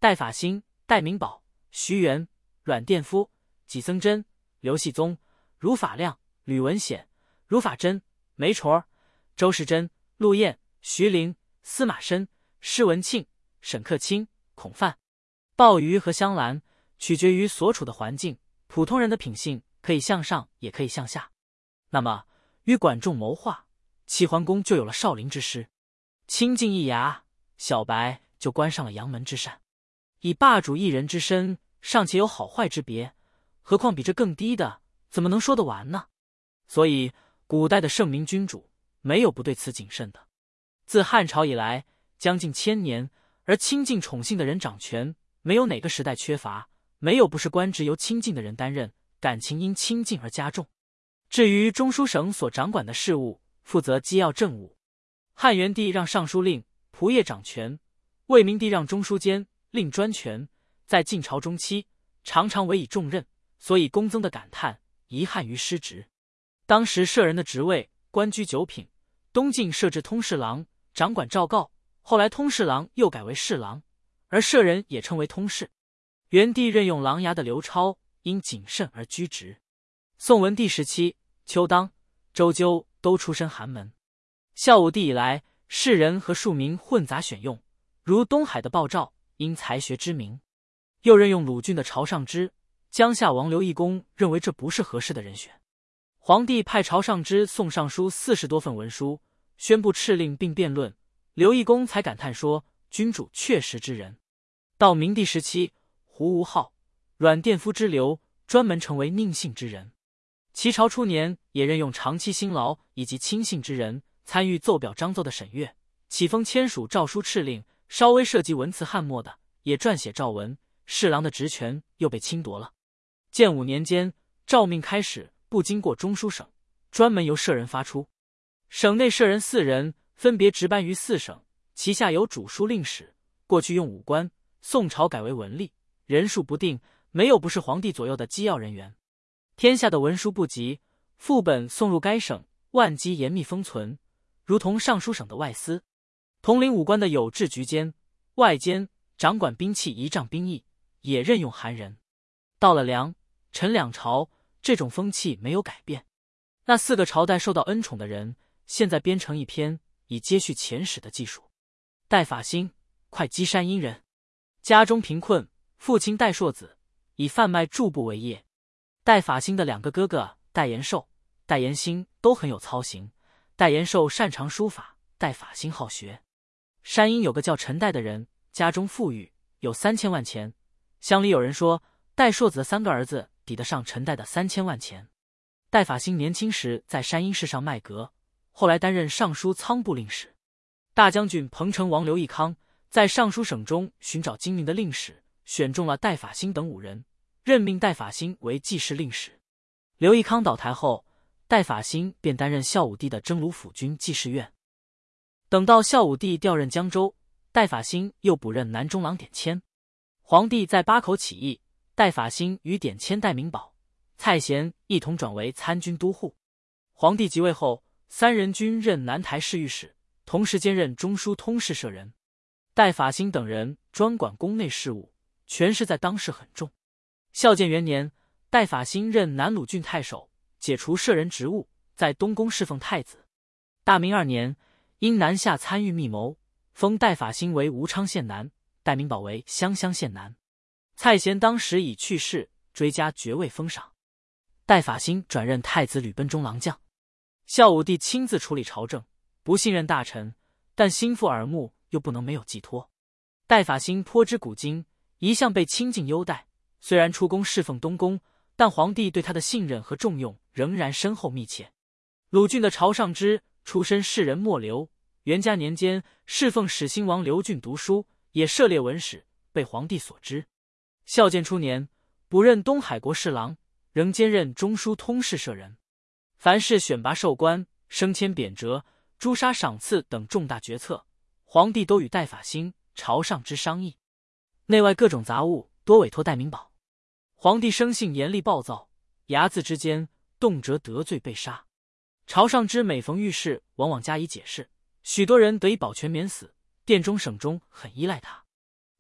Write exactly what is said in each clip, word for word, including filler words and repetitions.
戴法兴、戴明宝、徐元、阮殿夫、纪僧真、刘系宗、如法亮、吕文显、如法真、梅虫儿、周世珍、陆彦、徐陵、司马申、施文庆、沈克清、孔范、鲍鱼和香兰，取决于所处的环境。普通人的品性可以向上，也可以向下。那么，与管仲谋划，齐桓公就有了少林之师。清静一衙，小白就关上了阳门之扇。以霸主一人之身，尚且有好坏之别，何况比这更低的，怎么能说得完呢？所以，古代的圣明君主没有不对此谨慎的。自汉朝以来，将近千年，而亲近宠幸的人掌权，没有哪个时代缺乏，没有不是官职由亲近的人担任，感情因亲近而加重。至于中书省所掌管的事务，负责机要政务。汉元帝让尚书令、仆射掌权，魏明帝让中书监令专权，在晋朝中期，常常委以重任，所以公曾的感叹遗憾于失职。当时舍人的职位官居九品，东晋设置通侍郎，掌管诏告，后来通侍郎又改为侍郎，而舍人也称为通侍。元帝任用琅琊的刘超因谨慎而居职。宋文帝时期，邱当、周究都出身寒门。孝武帝以来，士人和庶民混杂选用，如东海的鲍照因才学知名。又任用鲁郡的朝上之、江夏王刘义公认为这不是合适的人选。皇帝派朝上之送上书四十多份文书，宣布敕令并辩论，刘义公才感叹说：“君主确实之人。”到明帝时期，胡无浩、阮殿夫之流专门成为佞幸之人。齐朝初年也任用长期辛劳以及亲信之人参与奏表章奏的审阅，启封签署诏书敕令，稍微涉及文辞翰墨的也撰写诏文，侍郎的职权又被侵夺了。建武年间，诏命开始不经过中书省，专门由舍人发出。省内舍人四人，分别值班于四省，旗下有主书令史，过去用武官，宋朝改为文吏，人数不定，没有不是皇帝左右的机要人员。天下的文书不集，副本送入该省，万机严密封存，如同尚书省的外司。统领武官的有制局监、外监，掌管兵器仪仗兵役，也任用韩人。到了梁、陈两朝，这种风气没有改变。那四个朝代受到恩宠的人，现在编成一篇，以接续前史的技术。戴法兴，会稽山阴人，家中贫困，父亲戴硕子以贩卖贮布为业。戴法兴的两个哥哥戴延寿、戴延兴都很有操行，戴延寿擅长书法，戴法兴好学。山阴有个叫陈戴的人，家中富裕，有三千万钱。乡里有人说，戴硕子的三个儿子抵得上陈戴的三千万钱。戴法兴年轻时在山阴市上卖革，后来担任尚书仓部令史。大将军彭城王刘义康在尚书省中寻找精明的令史，选中了戴法兴等五人，任命戴法兴为记事令史。刘义康倒台后，戴法兴便担任孝武帝的征虏府军记事院。等到孝武帝调任江州，戴法兴又补任南中郎典签。皇帝在巴口起义，戴法兴与典签戴明宝、蔡咸一同转为参军都护。皇帝即位后，三人均任南台侍御史，同时兼任中书通事舍人。戴法兴等人专管宫内事务，权势在当时很重。孝建元年，戴法兴任南鲁郡太守，解除舍人职务，在东宫侍奉太子。大明二年，因南下参与密谋，封戴法兴为吴昌县男，戴明宝为湘乡县男。蔡咸当时已去世，追加爵位封赏。戴法兴转任太子吕奔中郎将。孝武帝亲自处理朝政，不信任大臣，但心腹耳目又不能没有寄托。戴法兴颇知古今，一向被亲近优待，虽然出宫侍奉东宫，但皇帝对他的信任和重用仍然深厚密切。鲁郡的朝上之出身士人莫流，元嘉年间侍奉始兴王刘俊读书，也涉猎文史，被皇帝所知。孝建初年，补任东海国侍郎，仍兼任中书通事舍人。凡是选拔授官、升迁贬谪、诛杀赏赐等重大决策，皇帝都与戴法兴、朝上之商议。内外各种杂务多委托戴明宝。皇帝生性严厉暴躁，睚眦之间动辄得罪被杀。朝上之每逢遇事，往往加以解释，许多人得以保全免死。殿中省中很依赖他。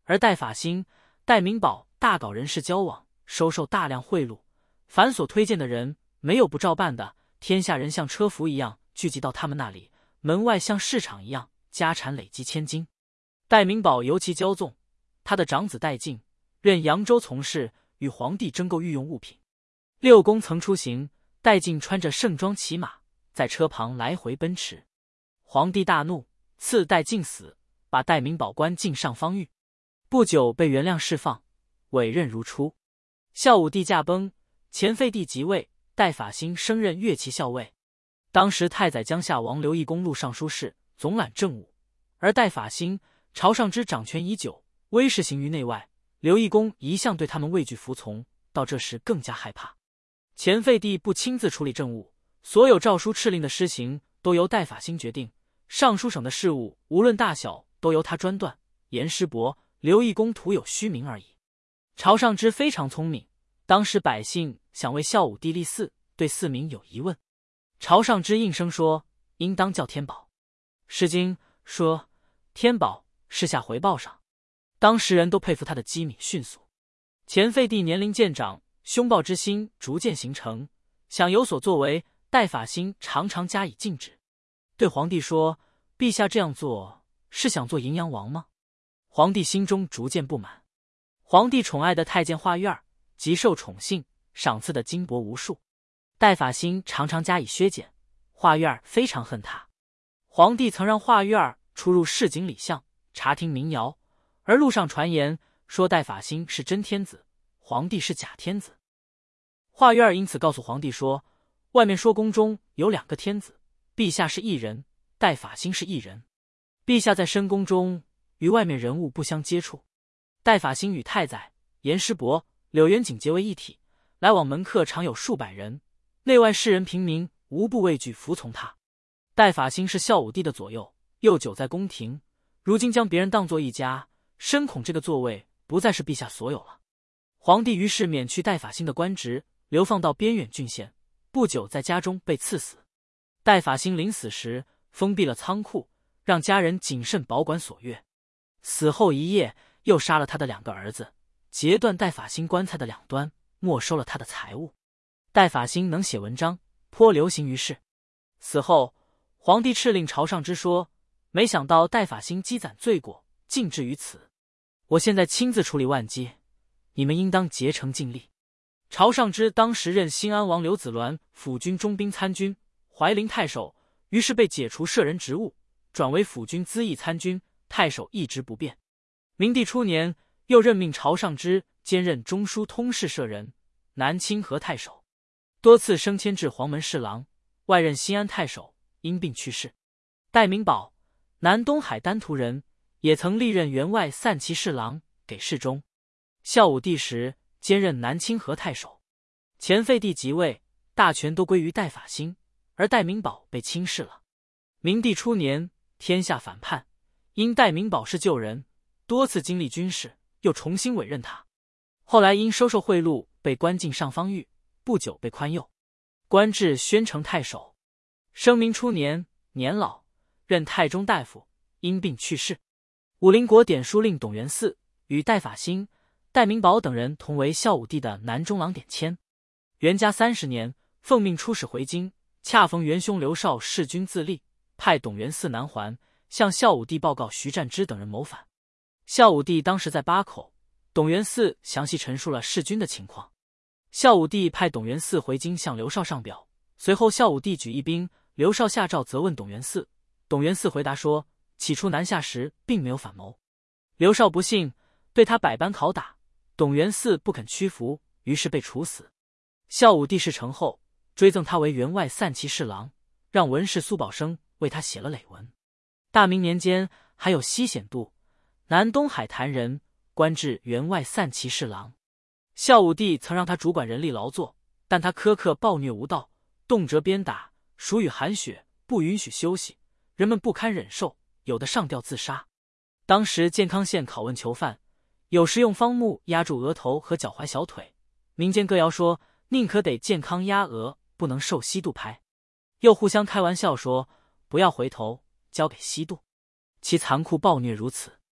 而戴法兴、戴明宝大搞人事交往，收受大量贿赂，凡所推荐的人，没有不照办的。天下人像车服一样聚集到他们那里，门外像市场一样，家产累积千金。戴明宝尤其骄纵，他的长子戴敬任扬州从事，与皇帝争购御用物品。六宫曾出行，戴敬穿着盛装骑马，在车旁来回奔驰。皇帝大怒，赐戴敬死，把戴明宝关进上方狱。不久被原谅释放，委任如初。孝武帝驾崩，前废帝即位，戴法兴升任乐骑校尉。当时太宰江夏王刘义公录尚书事，总揽政务，而戴法兴、朝上之掌权已久，威势行于内外。刘义公一向对他们畏惧服从，到这时更加害怕。前废帝不亲自处理政务，所有诏书敕令的施行都由戴法兴决定，尚书省的事务无论大小都由他专断。严师伯、刘义公徒有虚名而已。朝上之非常聪明，当时百姓想为孝武帝立嗣，对嗣名有疑问，朝上之应声说应当叫天宝。诗经说天宝，事下回报上。当时人都佩服他的机敏迅速。前废帝年龄渐长，凶暴之心逐渐形成，想有所作为，戴法兴常常加以禁止，对皇帝说：陛下这样做是想做荥阳王吗？皇帝心中逐渐不满。皇帝宠爱的太监画院极受宠幸，赏赐的金帛无数，戴法兴常常加以削减，画院非常恨他。皇帝曾让画院出入市井里巷，查听民谣，而路上传言说戴法兴是真天子，皇帝是假天子。画院因此告诉皇帝说，外面说宫中有两个天子，陛下是一人，戴法兴是一人，陛下在深宫中与外面人物不相接触。戴法兴与太宰、严师伯、柳元景结为一体，来往门客常有数百人，内外士人平民无不畏惧服从他。戴法兴是孝武帝的左右，又久在宫廷，如今将别人当作一家，深恐这个座位不再是陛下所有了。皇帝于是免去戴法兴的官职，流放到边远郡县，不久在家中被赐死。戴法兴临死时封闭了仓库，让家人谨慎保管所阅。死后一夜，又杀了他的两个儿子，截断戴法兴棺材的两端，没收了他的财物。戴法兴能写文章，颇流行于世。死后，皇帝敕令朝上之说，没想到戴法兴积攒罪过，尽至于此。我现在亲自处理万机，你们应当竭诚尽力。朝上之当时任新安王刘子鸾辅军中兵参军、怀陵太守，于是被解除舍人职务，转为辅军资议参军，太守一职不变。明帝初年，又任命朝上之兼任中书通事舍人、南清河太守，多次升迁至黄门侍郎，外任新安太守，因病去世。戴明宝，南东海丹徒人，也曾历任员外散骑侍郎，给事中。孝武帝时兼任南清河太守。前废帝即位，大权都归于戴法兴，而戴明宝被轻视了。明帝初年，天下反叛，因戴明宝是旧人，多次经历军事，又重新委任他。后来因收受贿赂，被关进上方狱，不久被宽宥，官至宣城太守。生明初年，年老，任太中大夫，因病去世。武陵国典书令董元嗣与戴法兴、戴明宝等人同为孝武帝的南中郎典签。元嘉三十年，奉命出使回京，恰逢元兄刘绍弑君自立，派董元嗣南还，向孝武帝报告徐占之等人谋反。孝武帝当时在八口，董元嗣详细陈述了弑君的情况。孝武帝派董元嗣回京向刘绍上表，随后孝武帝举义兵，刘绍下诏责问董元嗣，董元嗣回答说，起初南下时并没有反谋。刘绍不信，对他百般拷打，董元嗣不肯屈服，于是被处死。孝武帝事成后，追赠他为员外散骑侍郎，让文士苏宝生为他写了累文。大明年间，还有西显度，南东海谭人，官至员外散骑侍郎。孝武帝曾让他主管人力劳作，但他苛刻暴虐无道，动辄鞭打，暑雨寒雪，不允许休息，人们不堪忍受，有的上吊自杀。当时健康县拷问囚犯，有时用方木压住额头和脚踝小腿，民间歌谣说宁可得健康压额，不能受西渡拍，又互相开玩笑说不要回头，交给西渡。其残酷暴虐如此。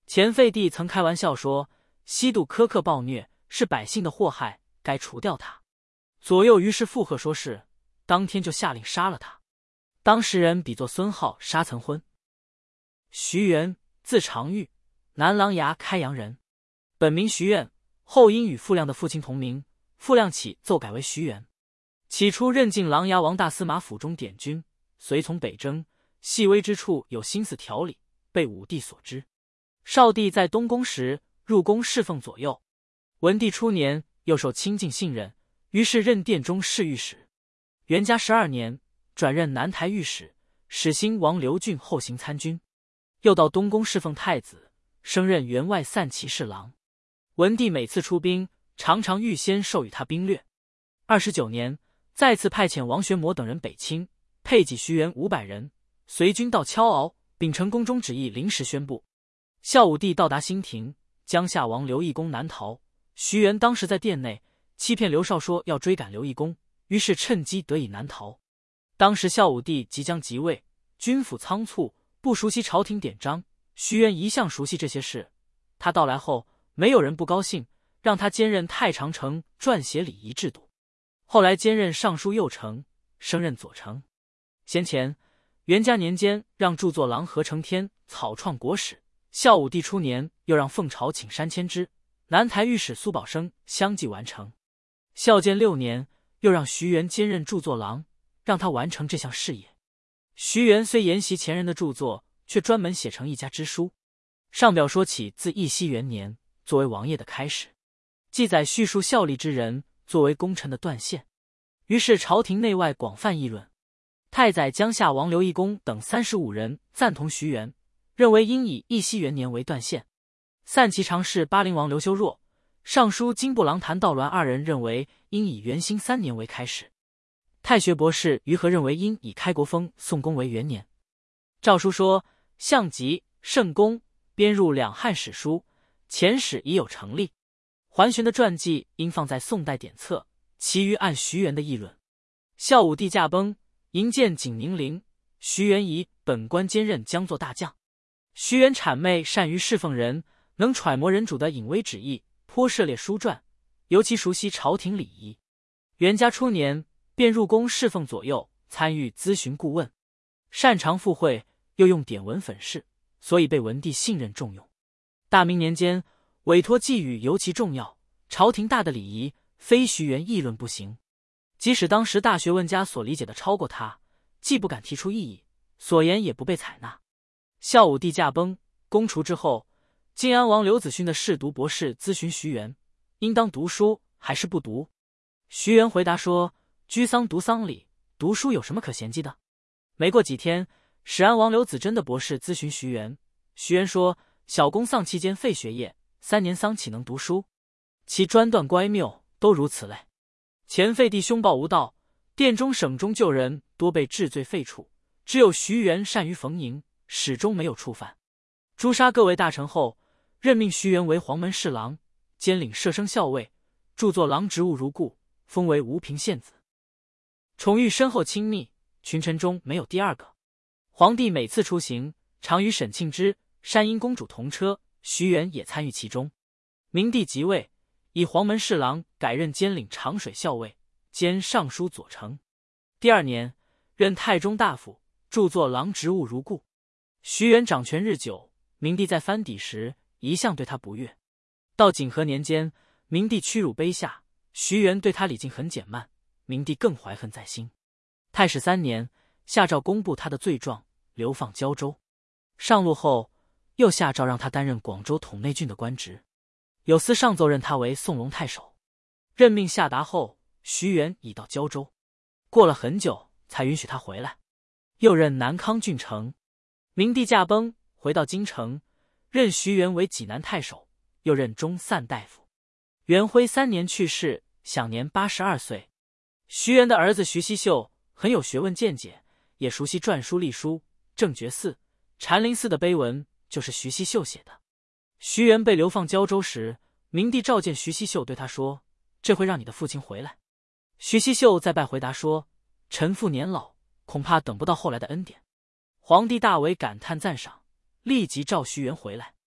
前废帝曾开玩笑说，西渡苛刻暴虐，是百姓的祸害，该除掉他。左右于是附和说是，当天就下令杀了他。当时人比作孙浩、沙岑昏。徐元，字长玉，南琅琊开阳人，本名徐苑，后因与傅亮的父亲同名，傅亮起奏改为徐元。起初任进琅琊王大司马府中典军，随从北征，细微之处有心思条理，被武帝所知。少帝在东宫时，入宫侍奉左右。文帝初年，又受亲近信任，于是任殿中侍御史。元嘉十二年，转任南台御史，始兴王刘俊后行参军。又到东宫侍奉太子，升任员外散骑侍郎。文帝每次出兵，常常预先授予他兵略。二十九年，再次派遣王玄谟等人北侵，配给徐元五百人，随军到敲敖，秉承宫中旨意，临时宣布。孝武帝到达新亭，江夏王刘义公南逃，徐元当时在殿内，欺骗刘绍说要追赶刘义公，于是趁机得以南逃。当时孝武帝即将即位，军府仓促，不熟悉朝廷典章，徐元一向熟悉这些事。他到来后，没有人不高兴，让他兼任太常丞，撰写礼仪制度。后来兼任尚书右丞，升任左丞。先前元嘉年间让著作郎何承天草创国史，孝武帝初年又让凤朝请山迁之，南台御史苏宝生相继完成。孝建六年，又让徐元兼任著作郎，让他完成这项事业。徐元虽沿袭前人的著作，却专门写成一家之书。上表说起自义熙元年作为王业的开始，记载叙述效力之人作为功臣的断线。于是朝廷内外广泛议论。太宰江夏王刘义公等三十五人赞同徐元，认为应以义熙元年为断线。散骑常侍巴陵王刘修若、尚书金部郎谭道鸾二人认为应以元兴三年为开始。太学博士于和认为应以开国封宋公为元年。诏书说，项籍、圣公编入两汉史书，前史已有成立。桓玄的传记应放在宋代典册，其余按徐元的议论。孝武帝驾崩，营建景宁陵，徐元以本官兼任将作大将。徐元谄媚善于侍奉人，能揣摩人主的隐微旨意，颇涉猎书传，尤其熟悉朝廷礼仪。元嘉初年，便入宫侍奉左右，参与咨询顾问，擅长附会，又用典文粉饰，所以被文帝信任重用。大明年间，委托寄语尤其重要，朝廷大的礼仪，非徐元议论不行。即使当时大学问家所理解的超过他，既不敢提出异议，所言也不被采纳。孝武帝驾崩，公除之后，晋安王刘子勋的侍读博士咨询徐元，应当读书还是不读？徐元回答说，居丧读丧礼，读书有什么可嫌弃的？没过几天，始安王刘子珍的博士咨询徐元，徐元说，小公丧期间废学业，三年丧岂能读书？其专断乖谬，都如此类。前废帝凶暴无道，殿中省中旧人多被治罪废黜，只有徐元善于逢迎，始终没有触犯。诛杀各位大臣后，任命徐元为黄门侍郎，兼领摄生校尉，著作郎职务如故，封为吴平县子。宠遇深厚亲密，群臣中没有第二个。皇帝每次出行，常与沈庆之、山阴公主同车，徐元也参与其中。明帝即位，以黄门侍郎改任兼领长水校尉，兼尚书左丞。第二年，任太中大夫，著作郎职务如故。徐元掌权日久，明帝在藩邸时，一向对他不悦。到景和年间，明帝屈辱卑下，徐元对他礼敬很减慢，明帝更怀恨在心。太史三年，下诏公布他的罪状，流放胶州。上路后，又下诏让他担任广州统内郡的官职。有司上奏任他为宋龙太守。任命下达后，徐元已到胶州，过了很久才允许他回来。又任南康郡丞。明帝驾崩，回到京城，任徐元为济南太守，又任中散大夫。元徽三年去世，享年八十二岁。徐元的儿子徐熙秀很有学问见解，也熟悉篆书隶书，正觉寺、禅林寺的碑文就是徐熙秀写的。徐元被流放胶州时，明帝召见徐熙秀，对他说，这回让你的父亲回来。徐熙秀再拜回答说，臣父年老，恐怕等不到后来的恩典。皇帝大为感叹赞赏，立即召徐元回来。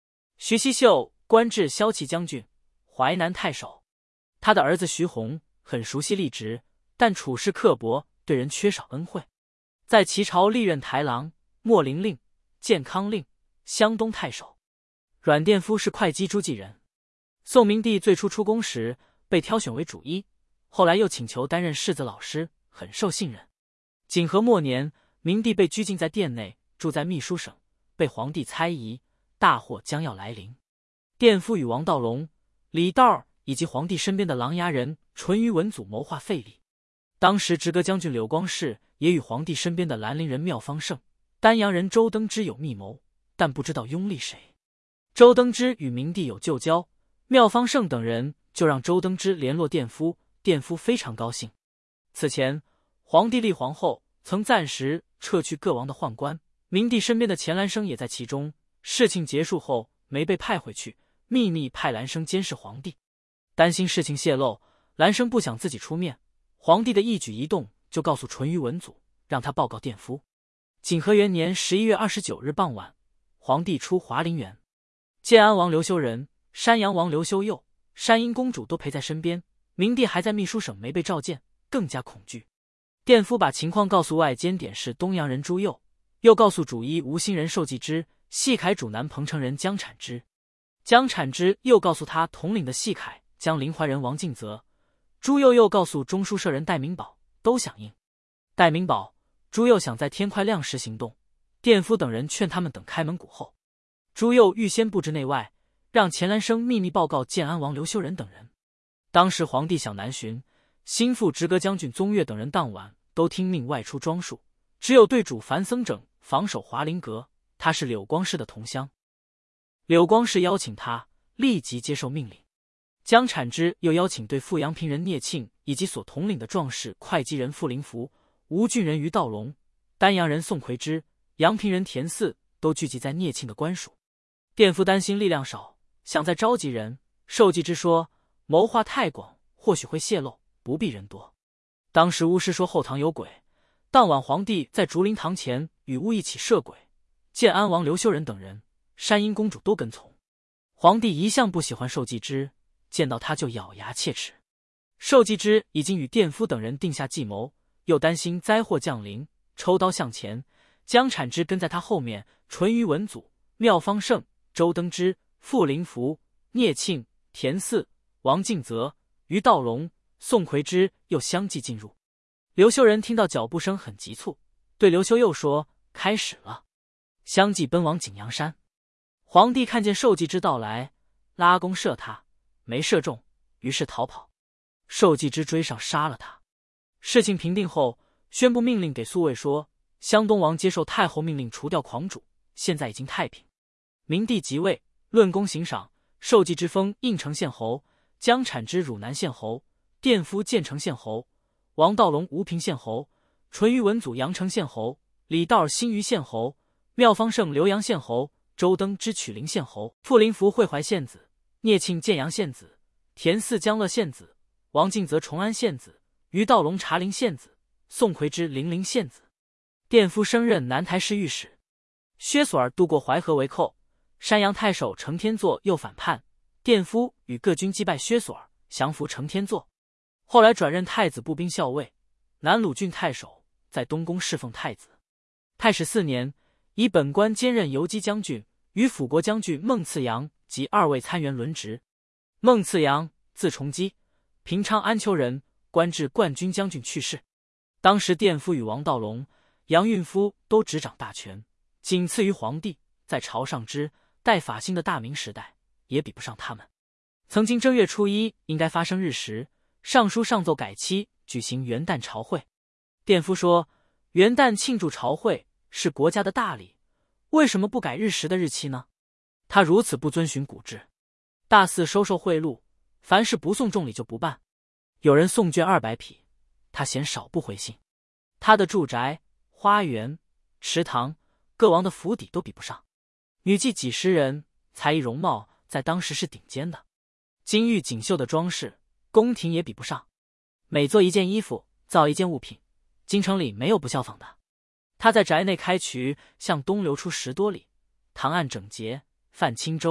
徐熙秀官至骁骑将军、淮南太守。他的儿子徐弘很熟悉吏职，但处事刻薄，对人缺少恩惠。在齐朝历任台郎、秣陵令、建康令、湘东太守。阮殿夫是会稽诸暨人。宋明帝最初出宫时被挑选为主医，后来又请求担任世子老师，很受信任。景和末年，明帝被拘禁在殿内，住在秘书省，被皇帝猜疑，大祸将要来临。殿夫与王道隆、李道以及皇帝身边的琅琊人淳于文祖谋划废立。当时直阁将军柳光世也与皇帝身边的兰陵人妙方胜、丹阳人周登之有密谋，但不知道拥立谁。周登之与明帝有旧交，妙方胜等人就让周登之联络殿夫，殿夫非常高兴。此前，皇帝立皇后曾暂时撤去各王的宦官，明帝身边的钱兰生也在其中。事情结束后没被派回去，秘密派兰生监视皇帝。担心事情泄露，兰生不想自己出面，皇帝的一举一动就告诉淳于文祖，让他报告殿夫。景和元年十一月二十九日傍晚，皇帝出华陵园，建安王刘修仁、山阳王刘修佑、山阴公主都陪在身边。明帝还在秘书省没被召见，更加恐惧。殿夫把情况告诉外监点是东阳人朱佑，又告诉主医吴兴人寿季之、细凯主南彭城人江产之。江产之又告诉他统领的细凯将临淮人王敬泽。朱佑又告诉中书舍人戴明宝，都响应。戴明宝、朱佑想在天快亮时行动，殿夫等人劝他们等开门鼓后。朱佑预先布置内外，让钱兰生秘密报告建安王刘修仁等人。当时皇帝想南巡，心腹直阁将军宗岳等人当晚都听命外出装束，只有对主樊僧整防守华林阁，他是柳光世的同乡。柳光世邀请他，立即接受命令。江产之又邀请对富阳平人聂庆以及所统领的壮士会稽人傅林福、吴郡人于道隆、丹阳人宋奎之、阳平人田嗣都聚集在聂庆的官署。殿夫担心力量少，想再召集人。寿季之说谋划太广，或许会泄露，不必人多。当时巫师说后堂有鬼，当晚皇帝在竹林堂前与巫一起射鬼，建安王刘修仁等人、山阴公主都跟从。皇帝一向不喜欢寿季之，见到他就咬牙切齿。寿季之已经与殿夫等人定下计谋，又担心灾祸降临，抽刀向前。江产之跟在他后面，淳于文祖、妙方胜、周登之、傅林福、聂庆、田嗣、王敬泽、于道隆、宋奎之又相继进入。刘修仁听到脚步声很急促，对刘修佑说：“开始了。”相继奔往景阳山。皇帝看见寿季之到来，拉弓射他，没射中，于是逃跑。寿季之追上杀了他。事情平定后，宣布命令给苏卫说：湘东王接受太后命令除掉狂主，现在已经太平。明帝即位，论功行赏，寿季之封应城县侯，江产之汝南县侯，殿夫建成县侯，王道隆吴平县侯，淳于文祖阳城县侯，李道新余县侯，妙方胜浏阳县侯，周登之曲陵县侯，傅林福会淮县子，聂庆建阳县子，田嗣江乐县子，王敬泽崇安县子，于道隆茶陵县子，宋奎之零陵县子。殿夫升任南台市御史。薛索尔渡过淮河为寇，山阳太守程天作又反叛，殿夫与各军击败薛索尔，降服程天作。后来转任太子步兵校尉、南鲁郡太守，在东宫侍奉太子。太史四年，以本官兼任游击将军，与辅国将军孟次阳及二位参员轮值。孟次阳字崇基，平昌安丘人，官至冠军将军去世。当时殿夫与王道隆、杨运夫都执掌大权，仅次于皇帝，在朝上之代法兴的大明时代也比不上他们。曾经正月初一应该发生日时，尚书上奏改期，举行元旦朝会。殿夫说，元旦庆祝朝会是国家的大礼，为什么不改日时的日期呢？他如此不遵循古制。大肆收受贿赂，凡是不送重礼就不办。有人送绢二百匹，他嫌少不回信。他的住宅、花园、池塘、各王的府邸都比不上。女妓几十人，才艺容貌在当时是顶尖的。金玉锦绣的装饰，宫廷也比不上。每做一件衣服，造一件物品，京城里没有不效仿的。他在宅内开渠，向东流出十多里，塘岸整洁，泛轻舟，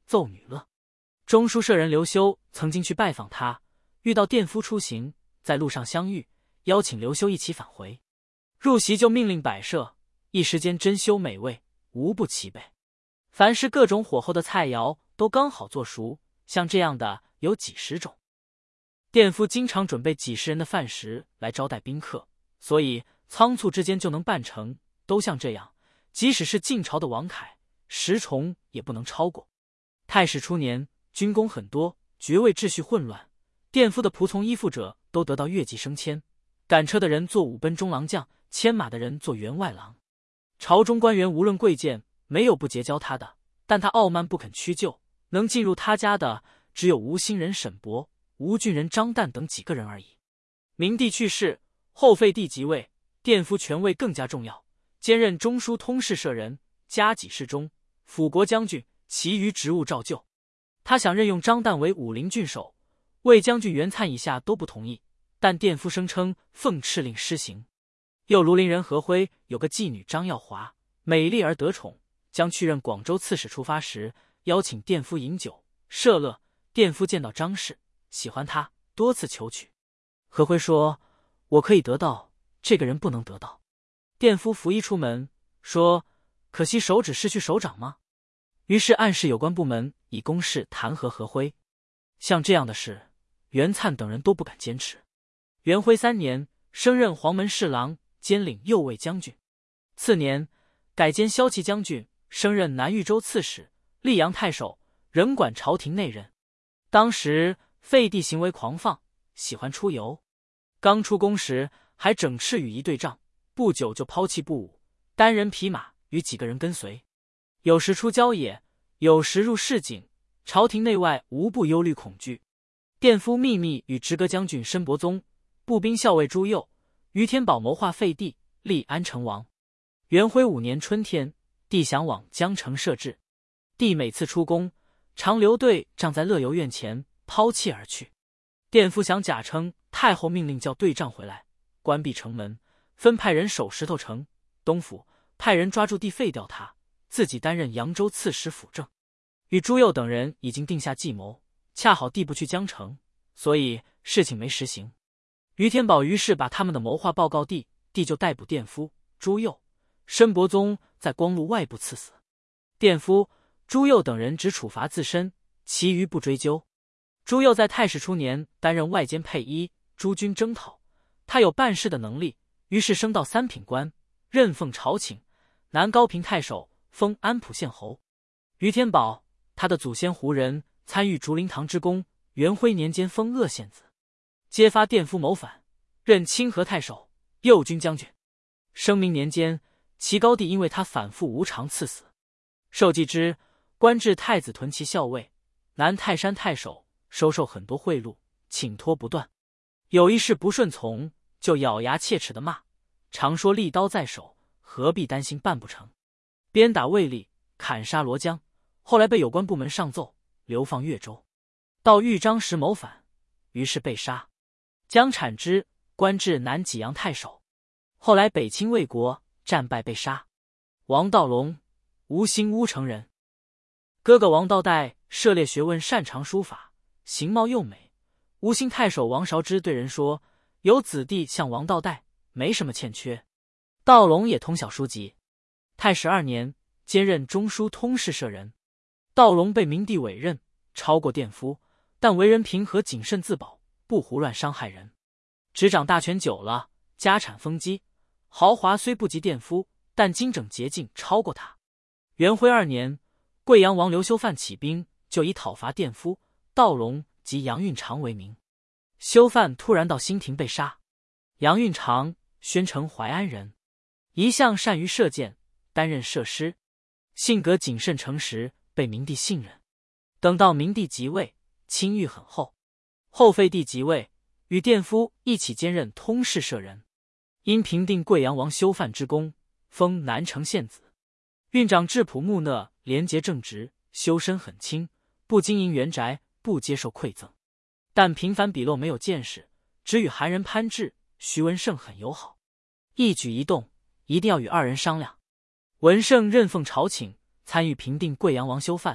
奏女乐。中书舍人刘修曾经去拜访他，遇到殿夫出行，在路上相遇，邀请刘修一起返回。入席就命令摆设，一时间珍馐美味，无不齐备。凡是各种火候的菜肴都刚好做熟，像这样的有几十种。殿夫经常准备几十人的饭食来招待宾客，所以仓促之间就能办成，都像这样。即使是晋朝的王恺，十重也不能超过。太史初年，军功很多，爵位秩序混乱，殿夫的仆从依附者都得到越级升迁，赶车的人做五奔中郎将，牵马的人做员外郎。朝中官员无论贵贱，没有不结交他的，但他傲慢不肯屈就，能进入他家的只有吴兴人沈伯、吴郡人张旦等几个人而已。明帝去世后，废帝即位，殿夫权位更加重要，兼任中书通事舍人、加给事中、辅国将军，其余职务照旧。他想任用张旦为武陵郡守，魏将军袁粲以下都不同意，但殿夫声称奉敕令施行。又庐陵人何辉有个妓女张耀华，美丽而得宠，将去任广州刺史出发时，邀请殿夫饮酒设乐。殿夫见到张氏，喜欢他，多次求娶。何辉说：“我可以得到，这个人不能得到。”殿夫拂衣出门，说：“可惜手指失去手掌吗？”于是暗示有关部门以公事弹劾何辉。像这样的事，袁粲等人都不敢坚持。元徽三年，升任黄门侍郎，兼领右卫将军。次年，改兼骁骑将军，升任南豫州刺史、溧阳太守，仍管朝廷内任。当时废帝行为狂放，喜欢出游。刚出宫时还整饬羽仪对仗，不久就抛弃步武，单人匹马与几个人跟随，有时出郊野，有时入市井，朝廷内外无不忧虑恐惧。殿夫秘密与直阁将军申伯宗、步兵校尉朱佑、于天宝谋划废帝，立安成王。元徽五年春天，帝想往江城设置，帝每次出宫，常留队仗在乐游院前，抛弃而去。殿夫想假称太后命令叫队仗回来，关闭城门，分派人守石头城、东府，派人抓住帝废掉他，自己担任扬州刺史辅政。与朱佑等人已经定下计谋，恰好帝不去江城，所以事情没实行。于天宝于是把他们的谋划报告帝，帝就逮捕殿夫、朱佑、申伯宗，在光禄外部赐死。殿夫、朱佑等人只处罚自身，其余不追究。朱佑在太史初年担任外监配衣，诸军征讨，他有办事的能力，于是升到三品官，任奉朝请，南高平太守，封安普县侯。于天宝，他的祖先胡人，参与竹林堂之功，元徽年间封鄂县子，揭发殿夫谋反，任清河太守、右军将军。生明年间，齐高帝因为他反复无常赐死。受继之，官至太子屯骑校尉、南泰山太守，收受很多贿赂，请托不断。有一事不顺从，就咬牙切齿的骂，常说利刀在手，何必担心办不成？鞭打卫立，砍杀罗江，后来被有关部门上奏，流放越州。到豫章时谋反，于是被杀。江产之官至南济阳太守，后来北侵魏国，战败被杀。王道隆，吴兴乌城人。哥哥王道岱涉猎学问，擅长书法，形貌又美。吴兴太守王韶之对人说，有子弟像王道岱，没什么欠缺。道隆也通晓书籍。太史二年，兼任中书通事舍人。道隆被明帝委任，超过殿夫，但为人平和谨慎自保，不胡乱伤害人。执掌大权久了，家产丰积，豪华虽不及殿夫，但精整洁净超过他。元徽二年，贵阳王刘修范起兵，就以讨伐殿夫、道隆及杨运长为名。修范突然到新亭被杀。杨运长，宣城淮安人，一向善于射箭，担任射师，性格谨慎诚实，被明帝信任。等到明帝即位，清誉很厚。后废帝即位，与殿夫一起兼任通事舍人。因平定贵阳王修范之功，封南城县子。运长质朴木讷，廉洁正直，修身很轻，不经营园宅，不接受馈赠，但频繁笔漏没有见识，只与韩人潘志、徐文胜很友好，一举一动一定要与二人商量。文胜任奉朝请，参与平定贵阳王修范，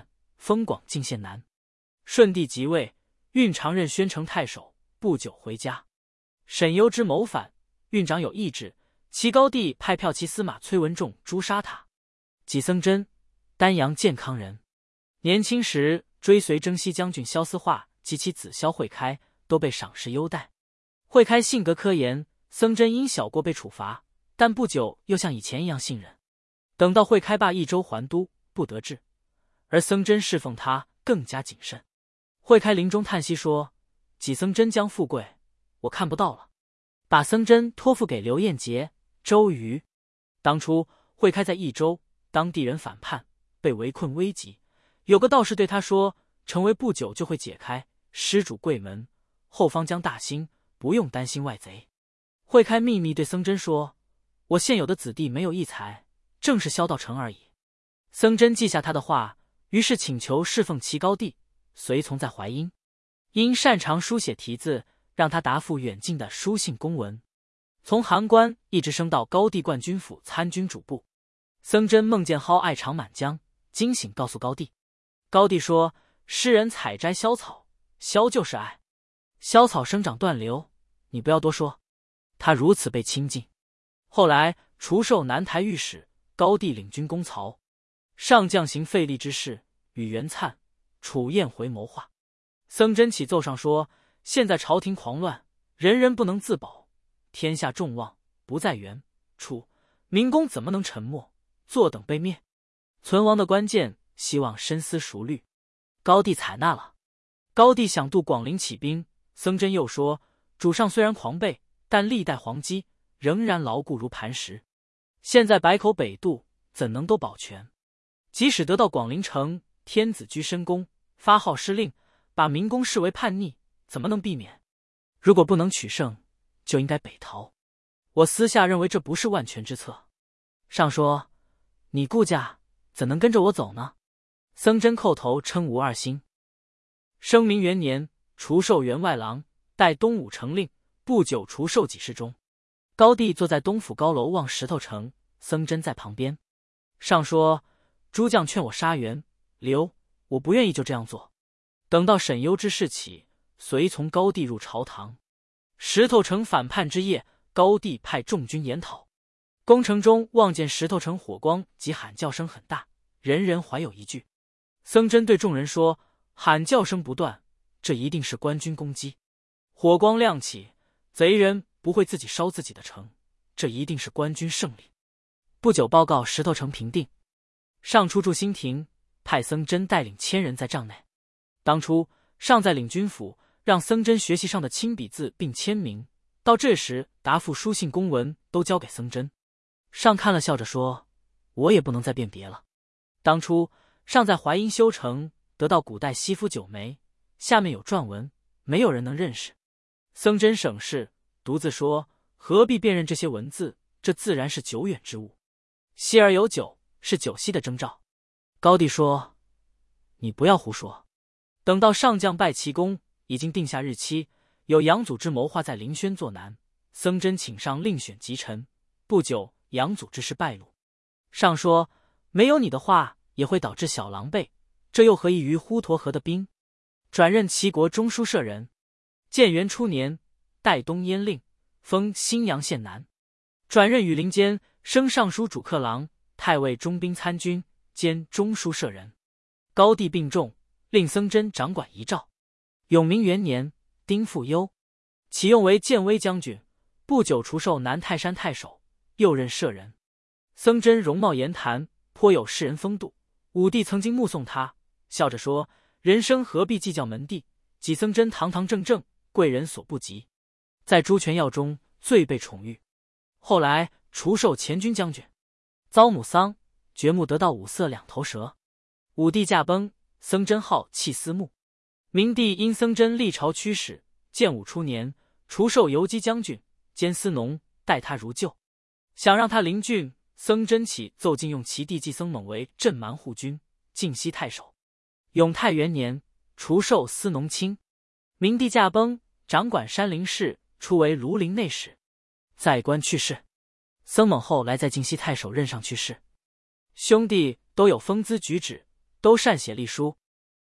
封广靖县男。顺帝即位，运常任宣城太守，不久回家。沈攸之谋反，运长有意志，齐高帝派骠骑司马崔文仲诛杀他。纪僧真，丹阳健康人，年轻时追随征西将军萧思化及其子萧慧开，都被赏识优待。慧开性格科研，僧真因小过被处罚，但不久又像以前一样信任。等到慧开罢益州还都，不得志，而僧真侍奉他更加谨慎。慧开临终叹息说：“纪僧真将富贵，我看不到了。”把僧真托付给刘彦杰、周瑜。当初慧开在益州，当地人反叛，被围困危急。有个道士对他说：“城围不久就会解开，施主贵门，后方将大兴，不用担心外贼。”慧开秘密对僧真说：“我现有的子弟没有一才，正是萧道成而已。”僧真记下他的话，于是请求侍奉齐高帝，随从在淮阴。因擅长书写题字，让他答复远近的书信公文，从函官一直升到高帝冠军府参军主簿。僧真梦见蒿爱长满江，惊醒告诉高帝。高帝说：“诗人采摘萧草，萧就是爱，萧草生长断流，你不要多说。”他如此被亲近。后来除授南台御史，高帝领军攻曹，上将行费力之事，与袁粲、楚燕回谋划。僧真启奏上说：“现在朝廷狂乱，人人不能自保，天下众望不在袁、楚，明公怎么能沉默，坐等被灭？存亡的关键，希望深思熟虑。”高帝采纳了。高帝想渡广陵起兵，僧真又说：“主上虽然狂悖，但历代皇基仍然牢固如磐石。现在百口北渡，怎能都保全？即使得到广陵城，天子居深宫，发号施令，把明公视为叛逆，怎么能避免？如果不能取胜，就应该北逃。我私下认为这不是万全之策。”上说：“你顾家怎能跟着我走呢？”僧真叩头称无二心。生明元年，除授员外郎，代东武城令，不久除授给事中。高帝坐在东府高楼望石头城，僧真在旁边。上说：“诸将劝我杀袁、刘，我不愿意就这样做。等到沈攸之事起，随从高帝入朝堂。石头城反叛之夜，高帝派众军研讨。攻城中望见石头城火光及喊叫声很大，人人怀有疑惧。僧真对众人说：喊叫声不断，这一定是官军攻击。火光亮起，贼人不会自己烧自己的城，这一定是官军胜利。不久报告石头城平定。上出驻新亭，派僧真带领千人在帐内。当初上在领军府，让僧真学习上的亲笔字并签名，到这时答复书信公文都交给僧真。上看了，笑着说：我也不能再辨别了。当初上在淮阴修城，得到古代西府九枚，下面有篆文，没有人能认识。僧真省视，独自说：何必辨认这些文字？这自然是久远之物。昔而有酒，是酒息的征兆。高帝说：你不要胡说。等到上将拜齐公，已经定下日期，有杨祖之谋划在临轩作难，僧真请上另选吉臣。不久，杨祖之事败露。上说：没有你的话，也会导致小狼狈，这又何异于滹沱河的兵？转任齐国中书舍人。建元初年，代东燕令，封新阳县男。转任羽林监，升尚书主客郎、太尉中兵参军，兼中书舍人。高帝病重，令僧真掌管遗诏。永明元年，丁复忧，启用为建威将军。不久除授南泰山太守，又任舍人。僧真容貌言谈，颇有士人风度。武帝曾经目送他，笑着说：人生何必计较门第？己僧真堂堂正正，贵人所不及，在朱权要中最被宠遇。后来除授前军将军，遭母丧，掘墓得到五色两头蛇。武帝驾崩，僧真号弃司墓。明帝因僧真历朝驱使，建武初年，除授游击将军，兼司农，待他如旧。想让他临郡，僧真起奏进用其弟季僧猛为镇蛮护军，晋西太守。永泰元年，除授司农卿。明帝驾崩，掌管山陵事，出为庐陵内史。在官去世。僧猛后来在晋西太守任上去世。兄弟都有风姿举止，都善写隶书，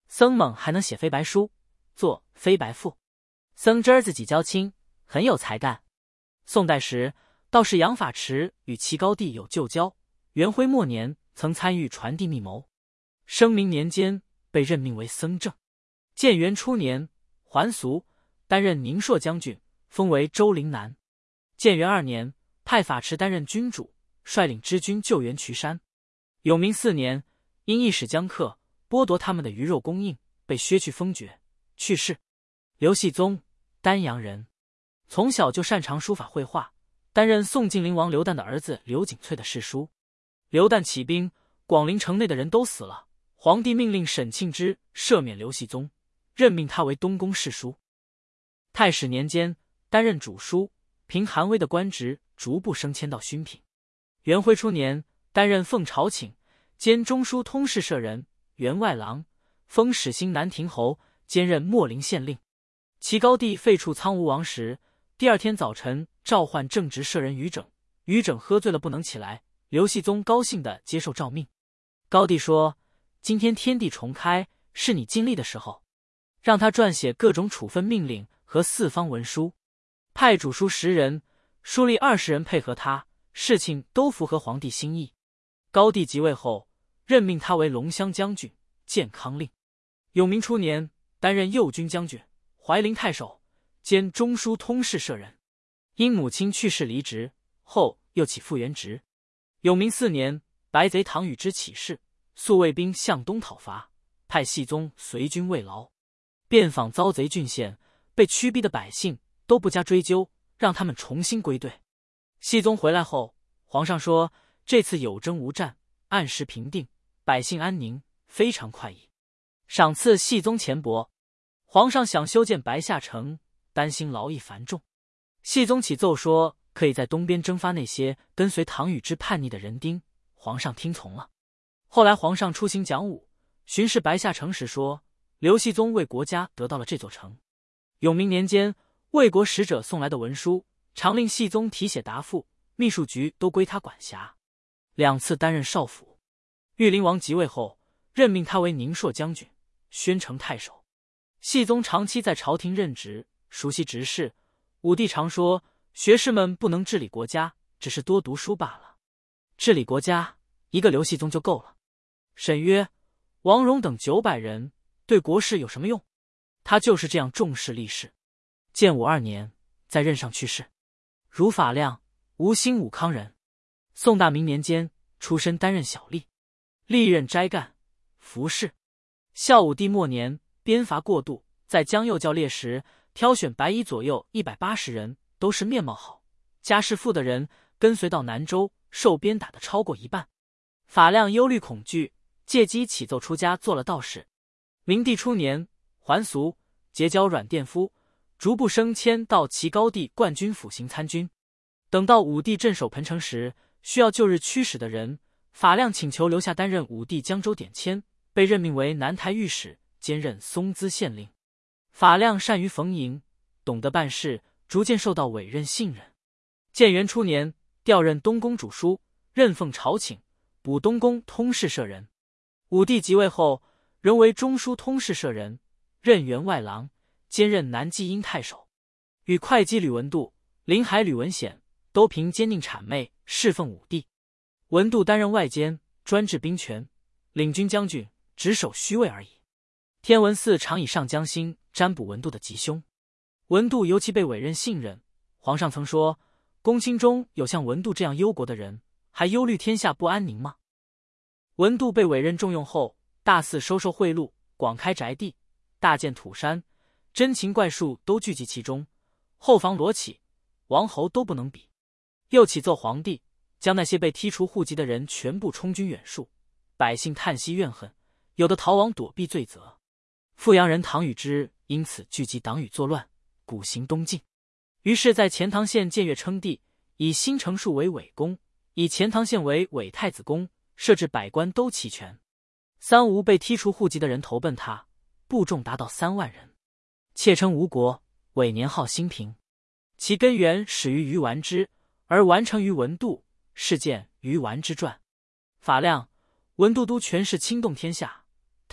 僧猛还能写飞白书，作飞白赋。僧侄儿自己交亲，很有才干。宋代时，道士杨法池与齐高帝有旧交，元徽末年曾参与传递密谋，生明年间被任命为僧正。建元初年还俗，担任宁朔将军，封为州陵南。建元二年，派法池担任君主，率领支军救援渠山。永明四年，因一使江客，剥夺他们的鱼肉供应，被削去封爵，去世。刘系宗，丹阳人，从小就擅长书法绘画，担任宋晋灵王刘旦的儿子刘景翠的侍书。刘旦起兵，广陵城内的人都死了，皇帝命令沈庆之赦免刘系宗，任命他为东宫侍书。太始年间，担任主书，凭韩威的官职逐步升迁到勋品。元徽初年，担任奉朝请兼中书通事舍人、员外郎，封始兴南亭侯，兼任秣陵县令。齐高帝废黜苍梧王时，第二天早晨召唤正直舍人于整，于整喝醉了不能起来，刘系宗高兴地接受诏命。高帝说：“今天天地重开，是你尽力的时候，让他撰写各种处分命令和四方文书，派主书十人，书吏二十人配合他，事情都符合皇帝心意。”高帝即位后，任命他为龙骧将军、建康令。永明初年，担任右军将军、怀陵太守，兼中书通事舍人。因母亲去世离职，后又起复原职。永明四年，白贼唐禹之起事，速卫兵向东讨伐，派系宗随军慰劳，遍访遭贼郡县，被驱逼的百姓都不加追究，让他们重新归队。系宗回来后，皇上说这次有征无战，按时平定，百姓安宁，非常快意，赏赐系宗钱帛。皇上想修建白下城，担心劳役繁重，系宗起奏说可以在东边征发那些跟随唐禹之叛逆的人丁，皇上听从了。后来皇上出行讲武，巡视白下城时说，刘系宗为国家得到了这座城。永明年间，魏国使者送来的文书，常令系宗题写答复，秘书局都归他管辖。两次担任少府。玉灵王即位后，任命他为宁朔将军、宣城太守。系宗长期在朝廷任职，熟悉职事。武帝常说，学士们不能治理国家，只是多读书罢了。治理国家，一个刘系宗就够了。沈曰：王戎等九百人，对国事有什么用？他就是这样重视历史。建武二年，在任上去世。如法亮，吴兴武康人。宋大明年间，出身担任小吏，历任斋干、服侍。孝武帝末年，边伐过度，在江右教猎时，挑选白衣左右一百八十人，都是面貌好、家世富的人，跟随到南州，受鞭打的超过一半。法亮忧虑恐惧，借机起奏出家，做了道士。明帝初年，还俗，结交阮殿夫，逐步升迁到齐高帝冠军府行参军。等到武帝镇守彭城时，需要旧日驱使的人，法亮请求留下担任武帝江州典签，被任命为南台御史，兼任松滋县令。法亮善于逢迎，懂得办事，逐渐受到委任信任。建元初年，调任东宫主书，任奉朝请，补东宫通事舍人。武帝即位后，仍为中书通事舍人，任员外郎，兼任南济阴太守。与会稽吕文度、临海吕文显都凭坚定谄媚侍奉武帝。文度担任外监，专治兵权，领军将军，只守虚位而已。天文寺常以上将星占卜文度的吉凶。文度尤其被委任信任，皇上曾说，公卿中有像文度这样忧国的人，还忧虑天下不安宁吗？文度被委任重用后，大肆收受贿赂，广开宅地，大建土山，珍禽怪树都聚集其中，后房罗绮，王侯都不能比。又启奏皇帝，将那些被剔除户籍的人全部充军远戍，百姓叹息怨恨，有的逃亡躲避罪责。富阳人唐禹之因此聚集党羽作乱，鼓行东进。于是在钱塘县建钺称帝，以新城戍为伪宫，以钱塘县为伪太子宫，设置百官都齐全。三吴被剔除户籍的人投奔他，部众达到三万人。窃称吴国，伪年号兴平。其根源始于鱼丸之，而完成于文度，是见鱼丸之传。法亮、文度都权势倾动天下，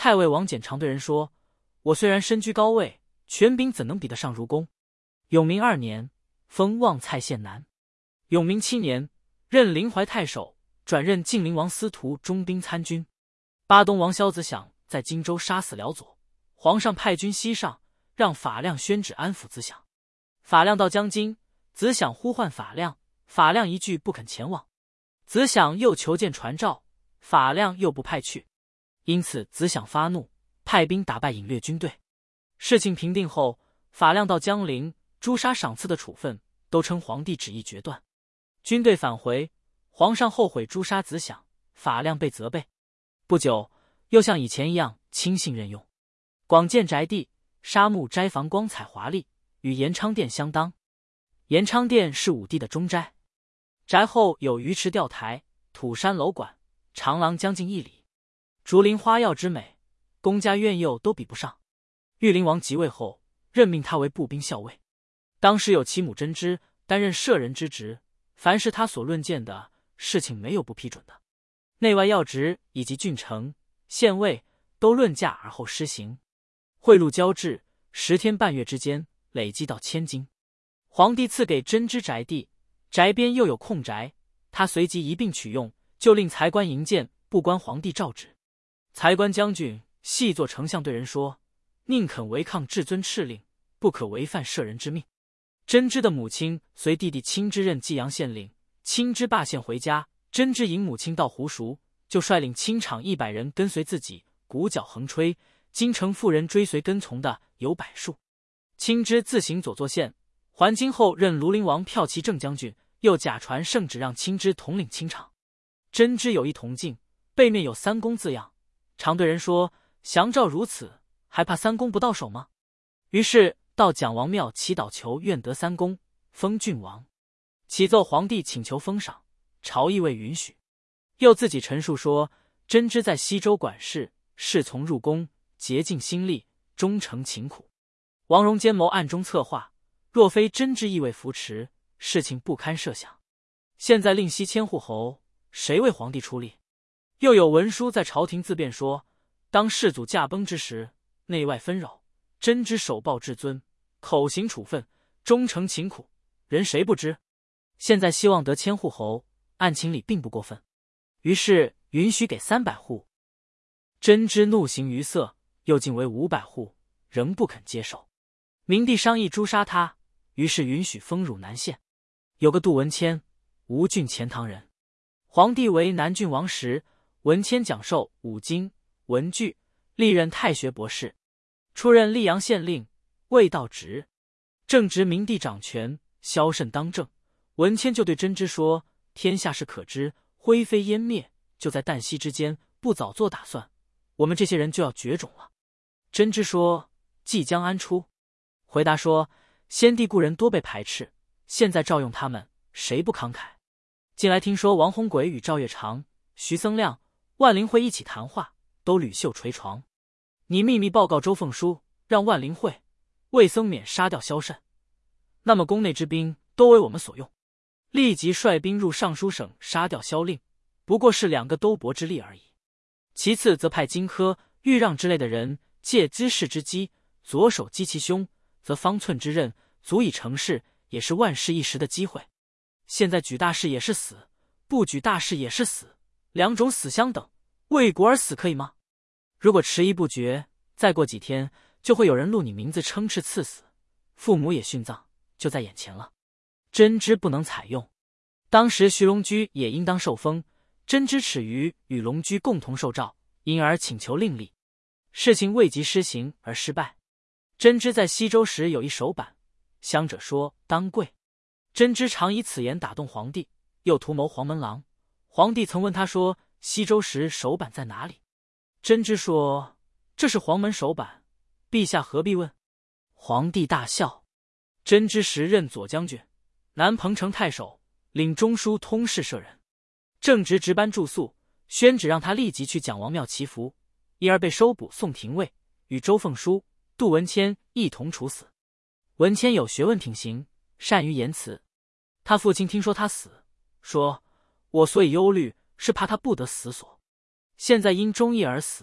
太尉王翦常对人说：“我虽然身居高位，权柄怎能比得上如公？”永明二年，封望蔡县男。永明七年，任临淮太守，转任晋陵王司徒中兵参军。巴东王萧子响在荆州杀死辽左，皇上派军西上，让法亮宣旨安抚子响。法亮到江津，子响呼唤法亮，法亮一句不肯前往。子响又求见传召，法亮又不派去，因此子响发怒，派兵打败隐略军队。事情平定后，法亮到江陵，诛杀赏赐的处分都称皇帝旨意决断。军队返回，皇上后悔诛杀子响，法亮被责备。不久，又像以前一样亲信任用，广建宅地，沙木斋房光彩华丽，与延昌殿相当。延昌殿是武帝的中斋，宅后有鱼池钓台、土山楼馆，长廊将近一里，竹林花药之美，公家院囿都比不上。裕陵王即位后，任命他为步兵校尉。当时有其母真知担任舍人之职，凡是他所论谏的事情，没有不批准的。内外要职以及郡城、县尉都论价而后施行。贿赂交至，十天半月之间，累积到千金。皇帝赐给真知宅地，宅边又有空宅，他随即一并取用，就令才官营建，不关皇帝诏旨。才官将军细作丞相对人说：“宁肯违抗至尊敕令，不可违犯舍人之命。”真知的母亲随弟弟亲之任济阳县令，亲之罢县回家，真知迎母亲到湖熟，就率领亲场一百人跟随自己，鼓角横吹，京城妇人追随跟从的有百数。亲之自行左作县，还京后任庐陵王骠骑正将军，又假传圣旨让亲之统领清场。真知有一铜镜，背面有三公字样，常对人说：“降诏如此，还怕三公不到手吗？”于是到蒋王庙祈祷求愿得三公，封郡王。启奏皇帝请求封赏，朝议未允许。又自己陈述说：“真知在西州管事，侍从入宫，竭尽心力，忠诚勤苦。王戎奸谋暗中策划，若非真知意味扶持，事情不堪设想。现在令西千户侯，谁为皇帝出力？”又有文书在朝廷自辩说：“当世祖驾崩之时，内外纷扰，真知手抱至尊，口行处分，忠诚勤苦，人谁不知？现在希望得千户侯，按情理并不过分。”于是允许给三百户。真知怒形于色，又进为五百户，仍不肯接受。明帝商议诛杀他，于是允许封汝南县。有个杜文谦，吴郡钱塘人。皇帝为南郡王时，文谦讲授五经、文句，历任太学博士。出任溧阳县令，未到职。正值明帝掌权，萧慎当政，文谦就对真知说：“天下事可知，灰飞烟灭，就在旦夕之间，不早做打算，我们这些人就要绝种了。”真知说：“即将安出？”回答说：“先帝故人多被排斥，现在照用他们，谁不慷慨？近来听说王鸿轨与赵月长、徐僧亮、万灵会一起谈话，都屡绣捶床。你秘密报告周凤书，让万灵会、魏僧勉杀掉萧慎，那么宫内之兵都为我们所用。立即率兵入尚书省杀掉萧令，不过是两个兜钹之力而已。其次则派荆轲、豫让之类的人，借知事之机，左手击其胸，则方寸之刃足以成事，也是万事一时的机会。现在举大事也是死，不举大事也是死，两种死相等，为国而死可以吗？如果迟疑不决，再过几天就会有人录你名字称敕赐死，父母也殉葬，就在眼前了。真知不能采用。当时徐龙驹也应当受封，真知耻于与龙驹共同受诏，因而请求另立。事情未及施行而失败。真知在西周时有一手板，乡者说当贵。真知常以此言打动皇帝，又图谋黄门郎。皇帝曾问他说：“西周时手板在哪里？”真知说：“这是黄门手板，陛下何必问？”皇帝大笑。真知时任左将军、南彭城太守，领中书通事舍人，正值值班住宿，宣旨让他立即去蒋王庙祈福，因而被收捕送廷尉，与周凤书、杜文谦一同处死。文谦有学问挺行，善于言辞。他父亲听说他死，说：“我所以忧虑，是怕他不得死所。现在因忠义而死，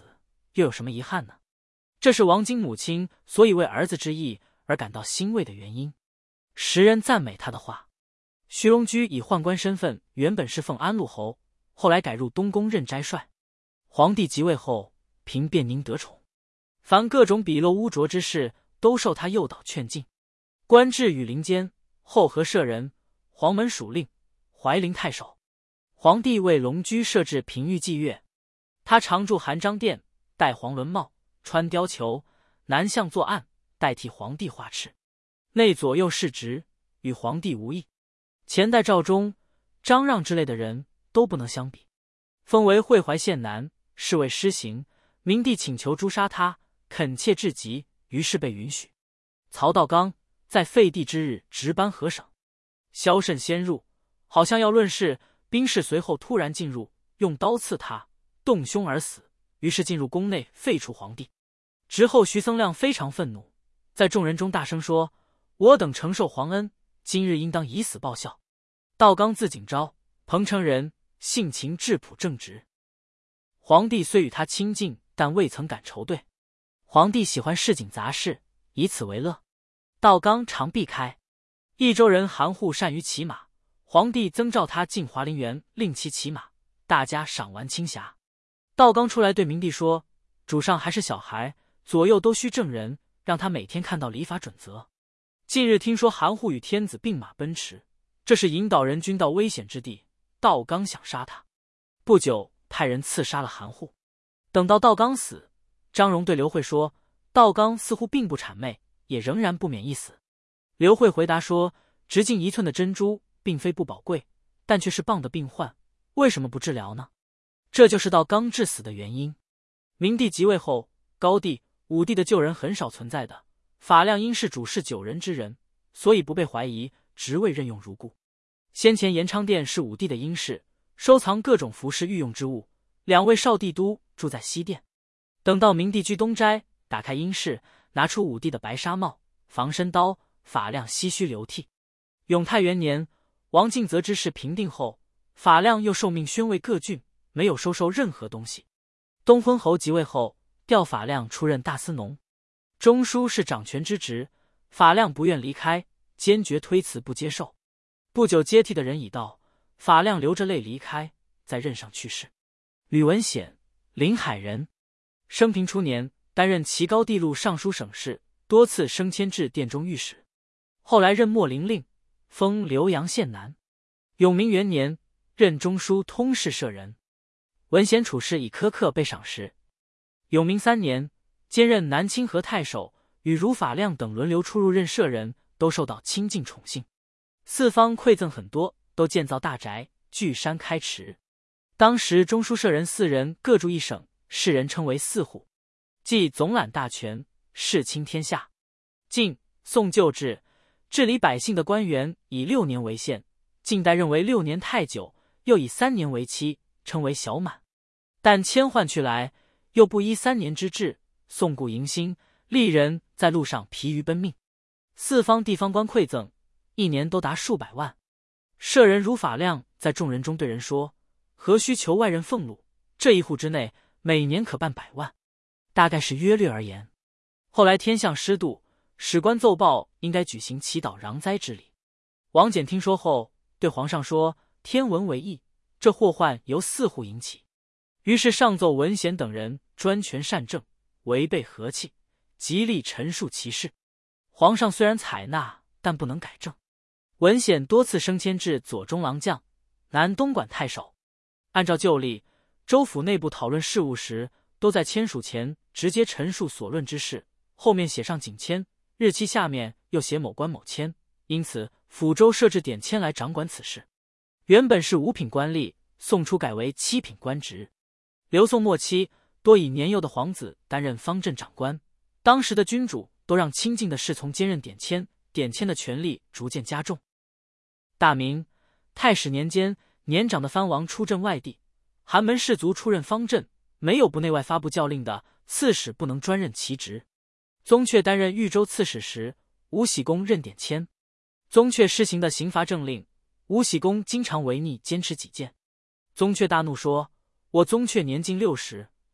又有什么遗憾呢？这是王经母亲所以为儿子之意而感到欣慰的原因。时人赞美他的话。徐荣居以宦官身份原本是奉安陆侯，后来改入东宫任斋帅。皇帝即位后，凭便宁得宠，凡各种鄙陋污浊之事都受他诱导劝进，官至羽林监、后河舍人、黄门署令、怀陵太守。皇帝为龙居设置平御祭乐，他常驻含章殿，戴黄纶帽，穿貂裘，南向坐案，代替皇帝画敕，内左右侍职，与皇帝无异。前代赵忠、张让之类的人都不能相比。封为会怀县男，是为施行。明帝请求诛杀他，恳切至极，于是被允许。曹道刚在废帝之日值班河省，萧慎先入，好像要论事，兵士随后突然进入，用刀刺他，动胸而死。于是进入宫内废除皇帝。之后徐僧亮非常愤怒，在众人中大声说：“我等承受皇恩，今日应当以死报效。”道刚字景昭，彭城人，性情质朴正直。皇帝虽与他亲近，但未曾敢仇对。皇帝喜欢市井杂事，以此为乐。道刚常避开。益州人韩护善于骑马，皇帝曾召他进华林园，令其骑马，大家赏玩清暇。道刚出来对明帝说：“主上还是小孩，左右都需正人，让他每天看到礼法准则。近日听说韩护与天子并马奔驰，这是引导人军到危险之地，道刚想杀他，不久派人刺杀了韩护。等到道刚死，张荣对刘慧说，道刚似乎并不谄媚，也仍然不免一死。刘慧回答说，直径一寸的珍珠并非不宝贵，但却是棒的病患，为什么不治疗呢？这就是道刚致死的原因。明帝即位后，高帝、武帝的旧人很少存在的，法亮因是主事九人之人，所以不被怀疑，职位任用如故。先前延昌殿是武帝的阴室，收藏各种服饰御用之物，两位少帝都住在西殿。等到明帝居东斋，打开阴室，拿出武帝的白纱帽、防身刀，法亮唏嘘流涕。永泰元年，王敬则之事平定后，法亮又受命宣慰各郡，没有收受任何东西。东昏侯即位后，调法亮出任大司农，中书是掌权之职，法亮不愿离开，坚决推辞不接受。不久接替的人已到，法亮流着泪离开，在任上去世。吕文显，临海人，生平初年担任齐高帝录尚书省事，多次升迁至殿中御史，后来任秣陵令，封浏阳县男。永明元年，任中书通事舍人。文显处事以苛刻被赏识。永明三年，兼任南清河太守，与如法亮等轮流出入任舍人，都受到亲近宠幸。四方馈赠很多，都建造大宅，据山开池。当时中书舍人四人各住一省，世人称为四户，即总揽大权，世倾天下。晋、宋旧制，治理百姓的官员以六年为限，近代认为六年太久，又以三年为期，称为小满。但迁换去来，又不依三年之制，宋故迎新，吏人在路上疲于奔命。四方地方官馈赠，一年都达数百万。舍人如法亮在众人中对人说，何须求外人俸禄，这一户之内每年可办百万，大概是约略而言。后来天象失度，史官奏报应该举行祈祷攘灾之礼。王翦听说后，对皇上说，天文为异，这祸患由四户引起。于是上奏文显等人专权擅政，违背和气，极力陈述其事。皇上虽然采纳，但不能改正。文显多次升迁至左中郎将、南东莞太守。按照旧例，州府内部讨论事务时，都在签署前直接陈述所论之事，后面写上景签，日期下面又写某官某签，因此抚州设置典签来掌管此事。原本是五品官吏，宋初改为七品官职。刘宋末期，多以年幼的皇子担任方镇长官，当时的君主都让亲近的侍从兼任典签，典签的权力逐渐加重。大明太史年间，年长的藩王出镇外地，寒门士族出任方镇，没有不内外发布教令的，刺史不能专任其职。宗悫担任豫州刺史时，吴喜公任典签。宗悫施行的刑罚政令，吴喜公经常违逆，坚持己见。宗悫大怒说，我宗悫年近六十，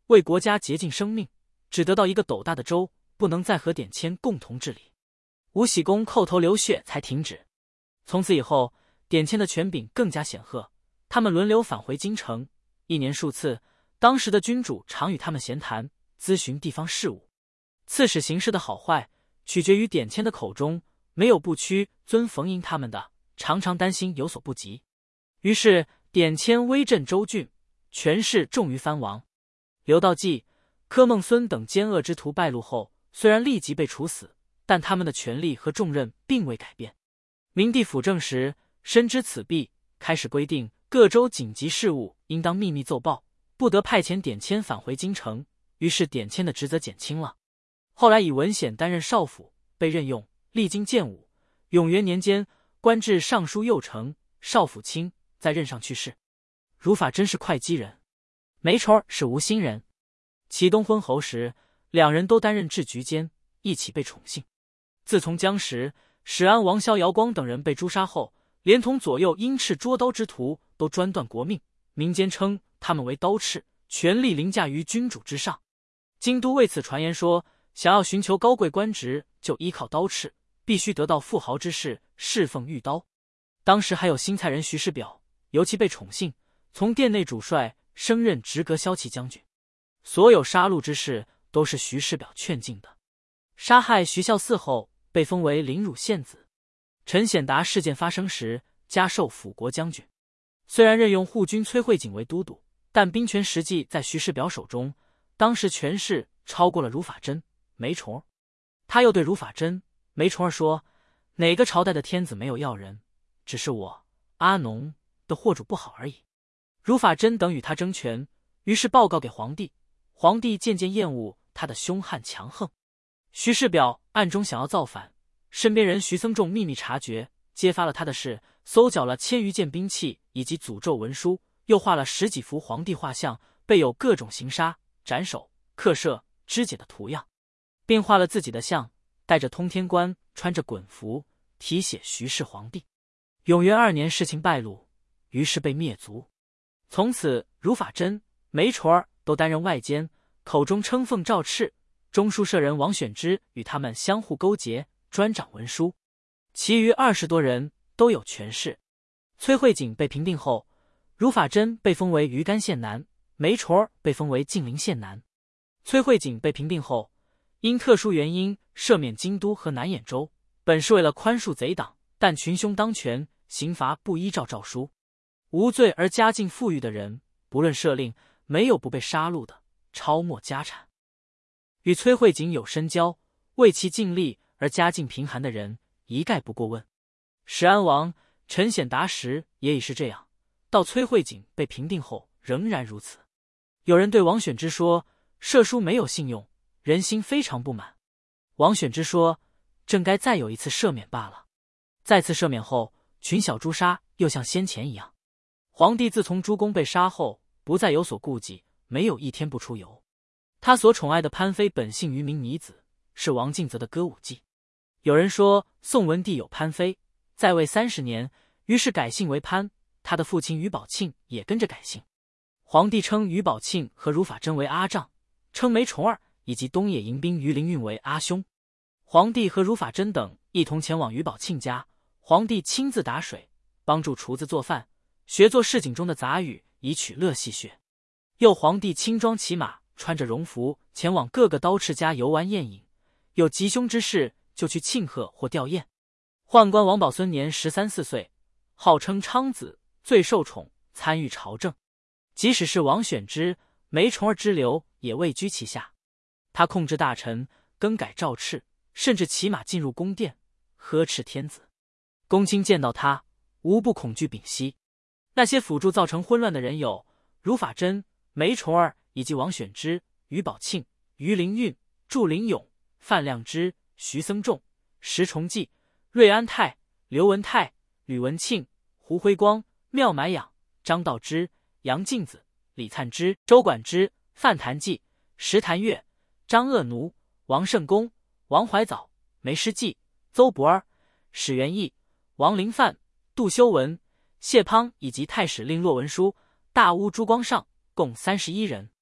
为国家竭尽生命，只得到一个斗大的州，不能再和典签共同治理。吴喜公叩头流血才停止。从此以后，典签的权柄更加显赫，他们轮流返回京城，一年数次。当时的君主常与他们闲谈，咨询地方事务。刺史行事的好坏，取决于典签的口中，没有不屈尊逢迎他们的，常常担心有所不及。于是典签威震州郡，权势重于藩王。刘道济、柯孟孙等奸恶之徒败露后，虽然立即被处死，但他们的权力和重任并未改变。明帝辅政时，深知此弊，开始规定各州紧急事务应当秘密奏报，不得派遣典签返回京城，于是典签的职责减轻了。后来以文显担任少府，被任用，历经建武、永元年间，官至尚书右丞、少府卿，在任上去世。如法真是会稽人，梅稠是吴兴人。启东昏侯时，两人都担任治局监，一起被宠幸。自从江时、史安王萧遥光等人被诛杀后，连同左右鹰翅捉刀之徒都专断国命，民间称他们为刀翅，权力凌驾于君主之上。京都为此传言说，想要寻求高贵官职，就依靠刀翅，必须得到富豪之士侍奉御刀。当时还有新蔡人徐世表，尤其被宠幸，从殿内主帅升任直阁骁骑将军。所有杀戮之事都是徐世表劝进的。杀害徐孝嗣后，被封为临汝县子。陈显达事件发生时，加授辅国将军。虽然任用护军崔慧景为都督，但兵权实际在徐世表手中，当时权势超过了如法真、梅崇。他又对如法真、梅崇儿说，哪个朝代的天子没有要人，只是我阿农的祸主不好而已。如法真等与他争权，于是报告给皇帝，皇帝渐渐厌恶他的凶悍强横。徐世表暗中想要造反，身边人徐僧仲秘密察觉，揭发了他的事，搜缴了千余件兵器以及诅咒文书，又画了十几幅皇帝画像，备有各种刑杀、斩首、刻射、肢解的图样，并画了自己的像，戴着通天冠，穿着衮服，题写徐氏皇帝。永元二年事情败露，于是被灭族。从此如法真、梅崇儿都担任外监，口中称奉赵赤，中书舍人王选之与他们相互勾结，专掌文书。其余二十多人都有权势。崔慧景被平定后，如法真被封为鱼干县男，梅崇儿被封为晋陵县男。崔慧景被平定后，因特殊原因赦免京都和南兖州，本是为了宽恕贼党，但群凶当权，刑罚不依照诏书。无罪而家境富裕的人，不论赦令，没有不被杀戮的，抄没家产。与崔慧景有深交，为其尽力而家境贫寒的人，一概不过问。石安王陈显达时也已是这样，到崔慧景被平定后仍然如此。有人对王选之说，赦书没有信用，人心非常不满。王选之说，正该再有一次赦免罢了。再次赦免后，群小诛杀又像先前一样。皇帝自从诸公被杀后，不再有所顾忌，没有一天不出游。他所宠爱的潘妃本姓于名女子，是王敬泽的歌舞伎。有人说宋文帝有潘妃，在位三十年，于是改姓为潘，他的父亲于宝庆也跟着改姓。皇帝称于宝庆和如法真为阿丈，称梅崇儿以及东野迎兵于灵运为阿兄。皇帝和如法真等一同前往于宝庆家，皇帝亲自打水，帮助厨子做饭，学做市井中的杂语，以取乐戏谑。又皇帝轻装骑马，穿着戎服，前往各个刀刺家游玩宴饮，有吉凶之事就去庆贺或吊唁。宦官王宝孙年十三四岁，号称昌子，最受宠，参与朝政。即使是王选之、梅崇儿之流，也位居其下。他控制大臣，更改诏敕，甚至骑马进入宫殿，呵斥天子。公卿见到他，无不恐惧屏息。那些辅助造成混乱的人有如法真、梅崇儿以及王选之、于宝庆、于灵运、祝灵勇、范亮之、徐僧仲、石崇济、瑞安泰、刘文泰、吕文庆、胡辉光、妙买养、张道之、杨敬子、李灿之、周管之、范谭济、石谭岳、张鄂奴、王圣公、王怀藻、梅师季、邹伯儿、史元义、王灵范、杜修文、谢滂以及太史令骆文书、大巫朱光上，共三十一人。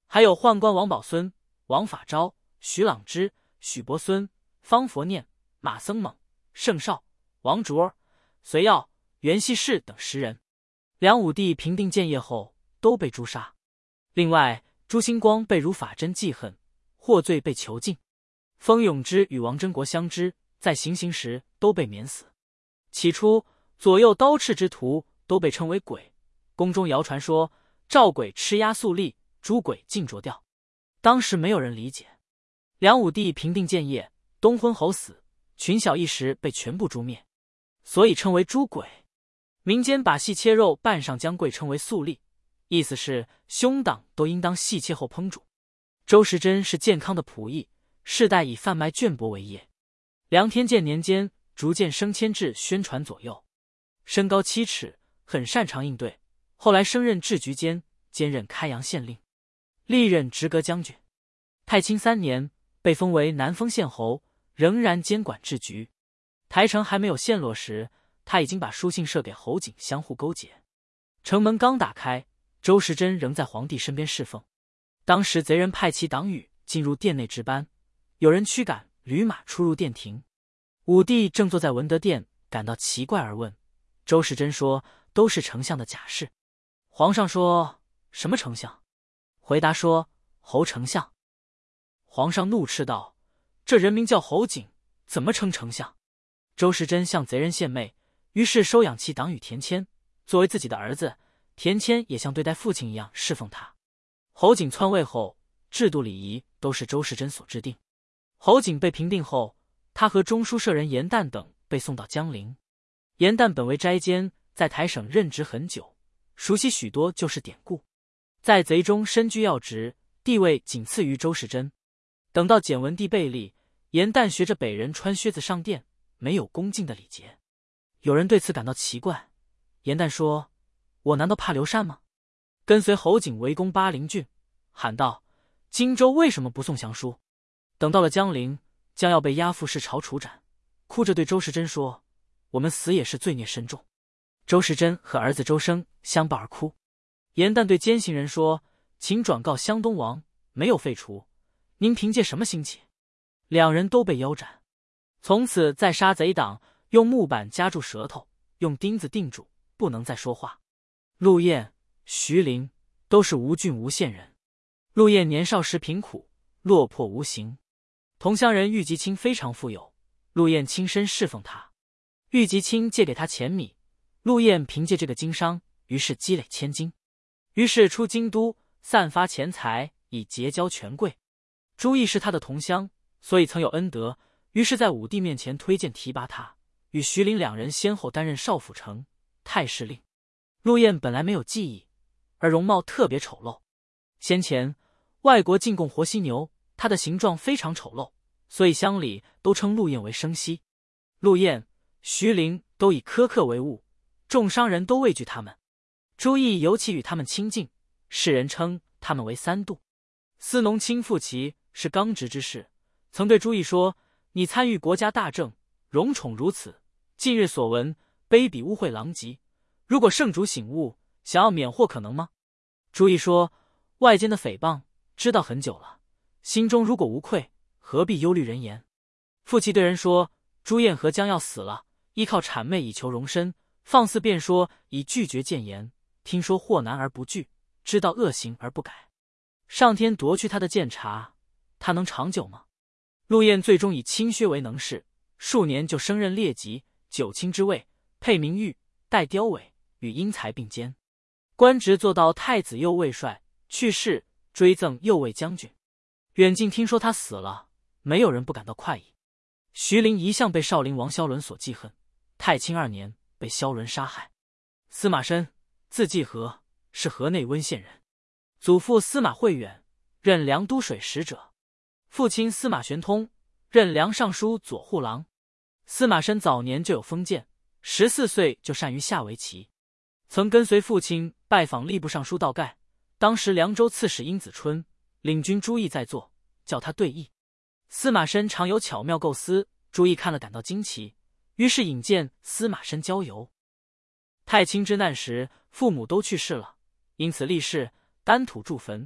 还有宦官王宝孙、王法昭、徐朗之、许伯孙、方佛念、马僧猛、盛绍、王卓、隋耀、袁熙士等十人。梁武帝平定建业后，都被诛杀。另外，朱兴光被如法真记恨，获罪被囚禁。封永之与王真国相知，在行刑时都被免死。起初，左右刀笞之徒都被称为鬼，宫中谣传说赵鬼吃压粟粒，诛鬼尽啄掉。当时没有人理解。梁武帝平定建业，东昏侯死，群小一时被全部诛灭，所以称为诛鬼。民间把细切肉拌上姜桂称为粟粒，意思是兄党都应当细切后烹煮。周时珍是健康的仆役，世代以贩卖绢帛为业。梁天监年间逐渐升迁至宣传左右，身高七尺，很擅长应对。后来升任制局监，兼任开阳县令，历任直阁将军。太清三年被封为南丰县侯，仍然监管制局。台城还没有陷落时，他已经把书信射给侯景，相互勾结。城门刚打开，周时珍仍在皇帝身边侍奉。当时贼人派其党羽进入殿内值班，有人驱赶驴马出入殿庭。武帝正坐在文德殿，感到奇怪而问周时珍说：“都是丞相的假事。”皇上说：“什么丞相？”回答说：“侯丞相。”皇上怒斥道：“这人名叫侯景，怎么称丞相？”周时珍向贼人献媚，于是收养其党羽田谦，作为自己的儿子。田谦也像对待父亲一样侍奉他。侯景篡位后，制度礼仪都是周时珍所制定。侯景被平定后，他和中书舍人严旦等被送到江陵。严旦本为斋监，在台省任职很久，熟悉许多旧式典故，在贼中身居要职，地位仅次于周时珍。等到简文帝被立，严旦学着北人穿靴子上殿，没有恭敬的礼节。有人对此感到奇怪，严旦说：“我难道怕刘禅吗？”跟随侯景围攻巴陵郡，喊道：“荆州为什么不送降书？”等到了江陵，将要被押赴市朝处斩，哭着对周时珍说：“我们死也是罪孽深重。”周时珍和儿子周生相抱而哭。严旦对监行人说：“请转告湘东王，没有废除，您凭借什么兴起？”两人都被腰斩。从此再杀贼党，用木板夹住舌头，用钉子钉住，不能再说话。陆彦、徐陵都是吴郡吴县人。陆彦年少时贫苦，落魄无形。同乡人郁吉清非常富有，陆彦亲身侍奉他。郁吉清借给他钱米，陆彦凭借这个经商，于是积累千金。于是出京都，散发钱财，以结交权贵。朱毅是他的同乡，所以曾有恩德，于是在武帝面前推荐提拔他，与徐陵两人先后担任少府丞、太史令。陆彦本来没有技艺，而容貌特别丑陋。先前外国进贡活犀牛，他的形状非常丑陋，所以乡里都称陆彦为生犀。陆彦、徐陵都以苛刻为务，众商人都畏惧他们。朱毅尤其与他们亲近，世人称他们为三度。司农卿傅齐是刚直之士，曾对朱毅说：“你参与国家大政，荣宠如此，近日所闻，卑鄙污秽狼藉。如果圣主醒悟，想要免祸可能吗？”朱毅说：“外间的诽谤知道很久了，心中如果无愧，何必忧虑人言？”傅齐对人说：“朱彦和将要死了，依靠谄媚以求容身，放肆辩说以拒绝谏言。听说祸难而不惧，知道恶行而不改。上天夺去他的鉴察，他能长久吗？”陆彦最终以清薛为能事，数年就升任列级、九卿之位，配名誉，戴雕尾，与英才并肩，官职做到太子右卫帅，去世追赠右卫将军。远近听说他死了，没有人不感到快意。徐陵一向被少陵王萧伦所记恨，太清二年被萧伦杀害。司马申，字季和，是河内温县人，祖父司马惠远，任凉都水使者；父亲司马玄通，任梁尚书左护郎。司马申早年就有封建，十四岁就善于下围棋，曾跟随父亲拜访吏部尚书道盖。当时凉州刺史殷子春领军朱毅在座，叫他对弈。司马申常有巧妙构思，朱毅看了感到惊奇，于是引荐司马申交游。太清之难时，父母都去世了，因此立誓单土筑坟，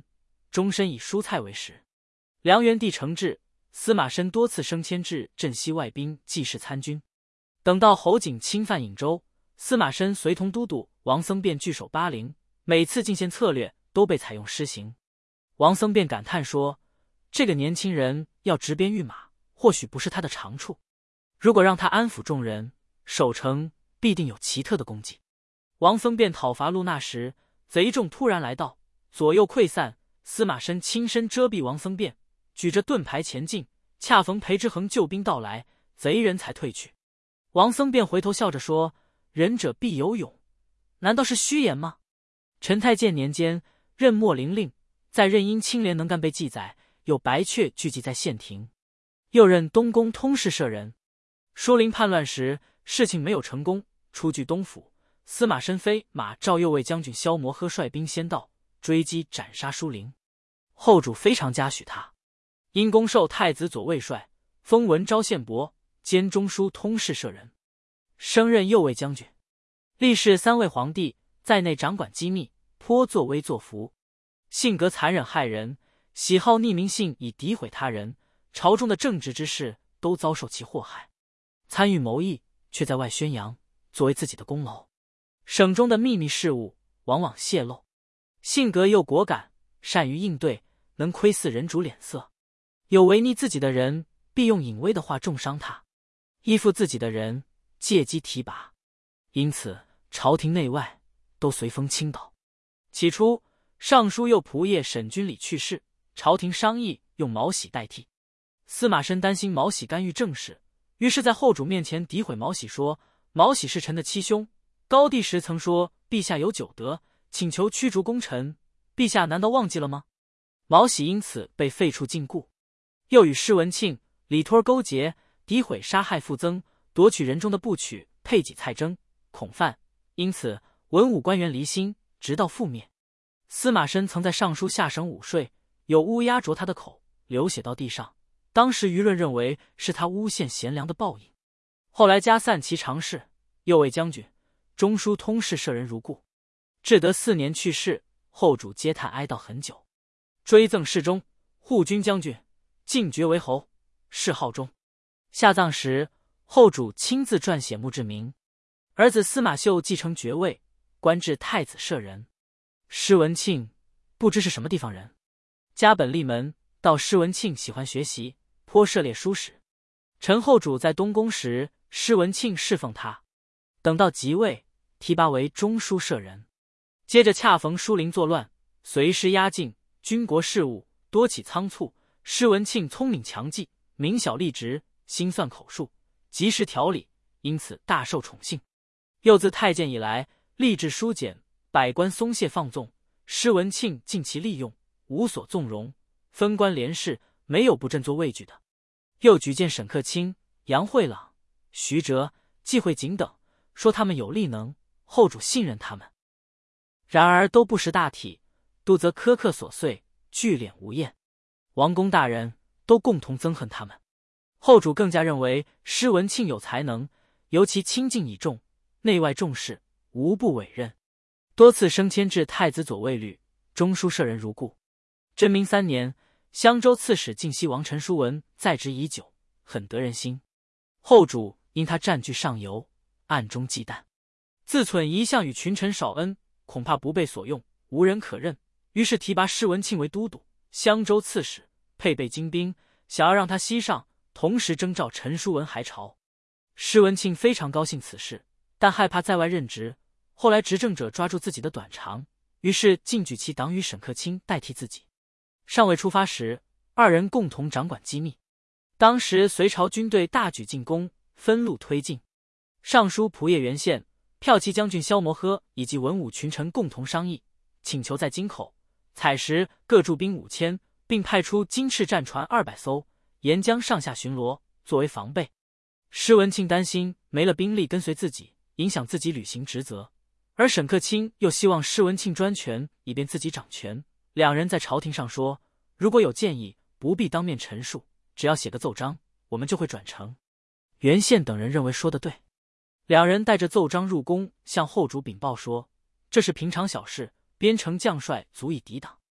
终身以蔬菜为食。梁元帝承制，司马申多次升迁至镇西外兵记事参军。等到侯景侵犯颍州，司马申随同都督王僧辩据守巴陵，每次进献策略都被采用施行。王僧辩感叹说，这个年轻人要执鞭御马，或许不是他的长处，如果让他安抚众人，守城必定有奇特的功绩。王僧辩讨伐陆纳时，贼众突然来到，左右溃散，司马申亲身遮蔽王僧辩，举着盾牌前进，恰逢裴之恒救兵到来，贼人才退去。王僧辩回头笑着说，仁者必有勇，难道是虚言吗？陈太建年间，任秣陵令，在任因清廉能干被记载，有白雀聚集在县庭。又任东宫通事舍人。舒陵叛乱时，事情没有成功，出据东府，司马申飞马赵右卫将军萧摩诃率兵先到，追击斩杀舒陵。后主非常嘉许他，因公授太子左卫帅，封文昭献伯，兼中书通事舍人，升任右卫将军。历世三位皇帝，在内掌管机密，颇作威作福，性格残忍害人，喜好匿名信以诋毁他人，朝中的正直之事都遭受其祸害。参与谋议，却在外宣扬，作为自己的功劳。省中的秘密事务往往泄露，性格又果敢，善于应对，能窥伺人主脸色。有违逆自己的人，必用隐微的话重伤他；依附自己的人，借机提拔。因此，朝廷内外都随风倾倒。起初，尚书右仆射沈君礼去世，朝廷商议用毛喜代替。司马申担心毛喜干预政事，于是在后主面前诋毁毛喜，说毛喜是臣的七兄，高帝时曾说陛下有九德，请求驱逐功臣，陛下难道忘记了吗？毛喜因此被废黜禁锢。又与施文庆、李托勾结，诋毁杀害傅增，夺取人中的部曲配给蔡征、孔范，因此文武官员离心，直到覆灭。司马申曾在上书下省午睡，有乌鸦啄他的口，流血到地上，当时舆论认为是他诬陷贤良的报应。后来加散其常侍、右卫将军、中书通事舍人如故。至德四年去世，后主嗟叹哀悼很久，追赠侍中、护军将军，进爵为侯，谥浩中。下葬时，后主亲自撰写墓志铭。儿子司马秀继承爵位，官至太子舍人。施文庆不知是什么地方人，家本吏门，到施文庆喜欢学习，颇涉猎书史。陈后主在东宫时，施文庆侍奉他，等到即位，提拔为中书舍人。接着恰逢舒陵作乱，随师压境，军国事务多起仓促。施文庆聪明强记，明晓吏职，心算口述，及时调理，因此大受宠幸。又自太监以来，吏治疏简，百官松懈放纵，施文庆尽其利用，无所纵容，分官联事，没有不振作畏惧的。又举荐沈克清、杨惠朗、徐哲、季惠景等，说他们有力能，后主信任他们。然而都不识大体，度则苛刻琐碎，聚敛无厌。王公大人都共同憎恨他们。后主更加认为施文庆有才能，尤其亲近以重，内外重事无不委任，多次升迁至太子左卫律、中书舍人如故。贞明三年，襄州刺史晋西王陈叔文在职已久，很得人心。后主因他占据上游，暗中忌惮，自忖一向与群臣少恩，恐怕不被所用，无人可任，于是提拔施文庆为都督、襄州刺史，配备精兵，想要让他西上，同时征召陈叔文还朝。施文庆非常高兴此事，但害怕在外任职，后来执政者抓住自己的短长，于是进举其党羽沈克清代替自己。尚未出发时，二人共同掌管机密。当时隋朝军队大举进攻，分路推进。尚书仆射袁宪、骠骑将军萧摩诃以及文武群臣共同商议，请求在京口、采石各驻兵五千，并派出金翅战船二百艘，沿江上下巡逻，作为防备。施文庆担心没了兵力跟随自己，影响自己履行职责，而沈克清又希望施文庆专权，以便自己掌权。两人在朝廷上说，如果有建议，不必当面陈述，只要写个奏章，我们就会转呈。袁宪等人认为说得对，两人带着奏章入宫，向后主禀报说，这是平常小事，边城将帅足以抵挡。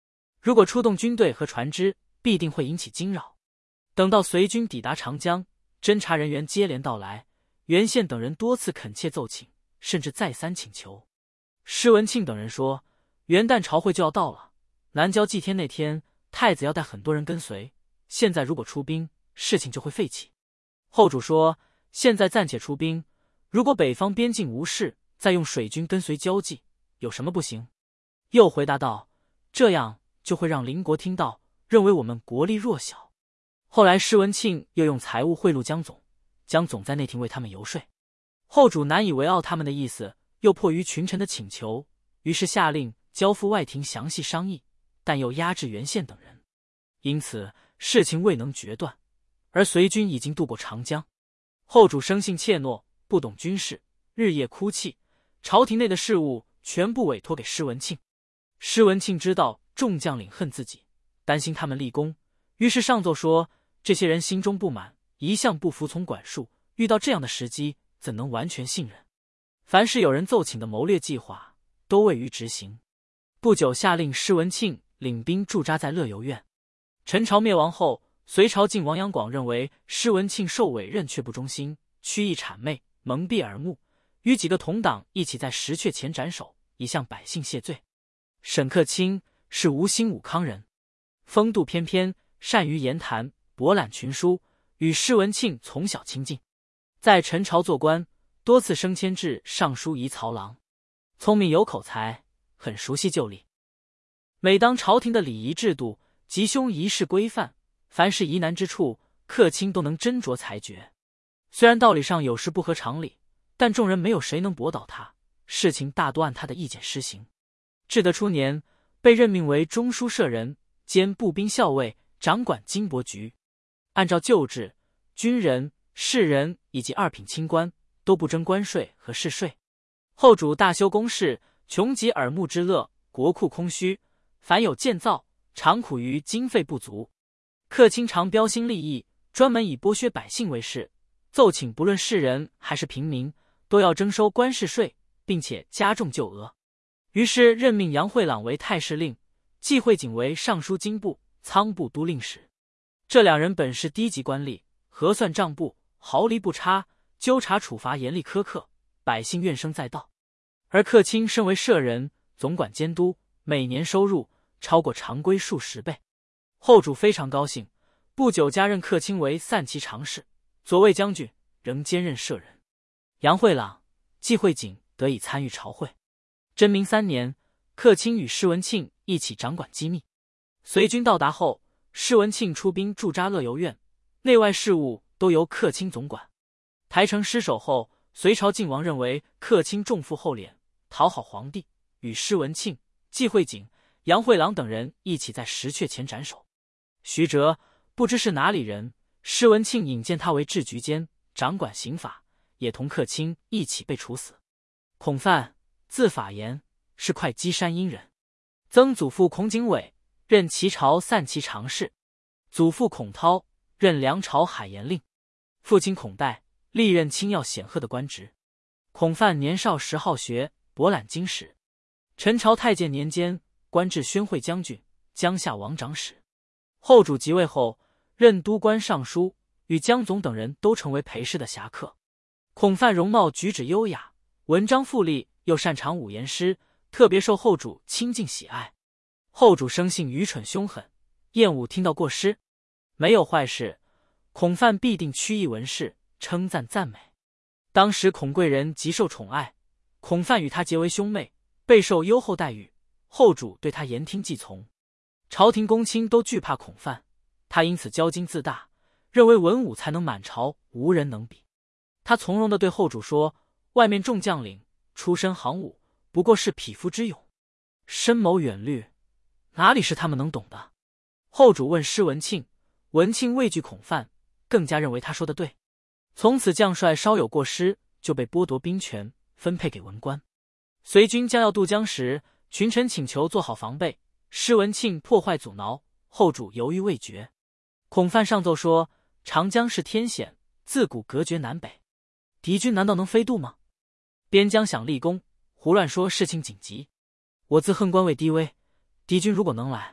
如果出动军队和船只，必定会引起惊扰。等到隋军抵达长江，侦察人员接连到来，袁宪等人多次恳切奏请，甚至再三请求。施文庆等人说，元旦朝会就要到了，南郊祭天那天，太子要带很多人跟随，现在如果出兵，事情就会废弃。后主说，现在暂且出兵，如果北方边境无事，再用水军跟随交际，有什么不行？又回答道，这样就会让邻国听到，认为我们国力弱小。后来施文庆又用财物贿赂江总，江总在内廷为他们游说。后主难以为拗他们的意思，又迫于群臣的请求，于是下令交付外廷详细商议，但又压制袁宪等人，因此事情未能决断。而隋军已经渡过长江，后主生性怯懦，不懂军事，日夜哭泣，朝廷内的事务全部委托给施文庆。施文庆知道众将领恨自己，担心他们立功，于是上奏说，这些人心中不满，一向不服从管束，遇到这样的时机，怎能完全信任？凡是有人奏请的谋略计划，都未予执行。不久下令施文庆领兵驻扎在乐游院。陈朝灭亡后，隋朝晋王杨广认为施文庆受委任却不忠心，曲意谄媚，蒙蔽耳目，与几个同党一起在石阙前斩首，以向百姓谢罪。沈克清是吴兴武康人，风度翩翩，善于言谈，博览群书，与施文庆从小亲近。在陈朝做官，多次升迁至尚书仪曹郎，聪明有口才，很熟悉旧例。每当朝廷的礼仪制度、吉凶仪式规范，凡是疑难之处，克卿都能斟酌裁决。虽然道理上有时不合常理，但众人没有谁能驳倒他，事情大多按他的意见施行。至德初年，被任命为中书舍人，兼步兵校尉，掌管金帛局。按照旧制，军人、士人以及二品清官都不征关税和市税。后主大修宫室，穷极耳目之乐，国库空虚，凡有建造，常苦于经费不足。克卿常标新立异，专门以剥削百姓为事，奏请不论士人还是平民，都要征收关市税，并且加重旧额。于是任命杨惠朗为太史令，季惠景为尚书经部、仓部都令史。这两人本是低级官吏，核算账簿，毫厘不差，纠察处罚严厉苛刻，百姓怨声载道。而克卿身为舍人，总管监督，每年收入超过常规数十倍。后主非常高兴，不久加任克卿为散骑常侍、左卫将军，仍兼任舍人。杨惠朗、季惠景得以参与朝会。贞明三年，克卿与施文庆一起掌管机密。隋军到达后，施文庆出兵驻扎乐游院，内外事务都由克卿总管。台城失守后，隋朝晋王认为克卿重负厚脸，讨好皇帝，与施文庆、季惠景、杨惠朗等人一起在石阙前斩首。徐哲不知是哪里人，施文庆引荐他为治局监，掌管刑法，也同克卿一起被处死。孔范字法言，是会稽山阴人。曾祖父孔景伟任齐朝散骑常侍，祖父孔涛任梁朝海盐令，父亲孔代历任清要显赫的官职。孔范年少时好学，博览经史。陈朝太监年间，官至宣惠将军、江夏王长史。后主即位后，任都官尚书，与江总等人都成为裴氏的侠客。孔范容貌举止优雅，文章富丽，又擅长五言诗，特别受后主亲近喜爱。后主生性愚蠢凶狠，厌恶听到过失，没有坏事，孔范必定曲意文士，称赞赞美。当时孔贵人极受宠爱，孔范与他结为兄妹，备受优厚待遇，后主对他言听计从。朝廷公卿都惧怕孔范，他因此骄矜自大，认为文武才能满朝无人能比。他从容地对后主说，外面众将领出身行伍，不过是匹夫之勇，深谋远虑，哪里是他们能懂的？后主问施文庆，文庆畏惧孔范，更加认为他说的对。从此将帅稍有过失，就被剥夺兵权，分配给文官。隋军将要渡江时，群臣请求做好防备，施文庆破坏阻挠，后主犹豫未决。孔范上奏说，长江是天险，自古隔绝南北，敌军难道能飞渡吗？边疆想立功，胡乱说事情紧急。我自恨官位低微，敌军如果能来，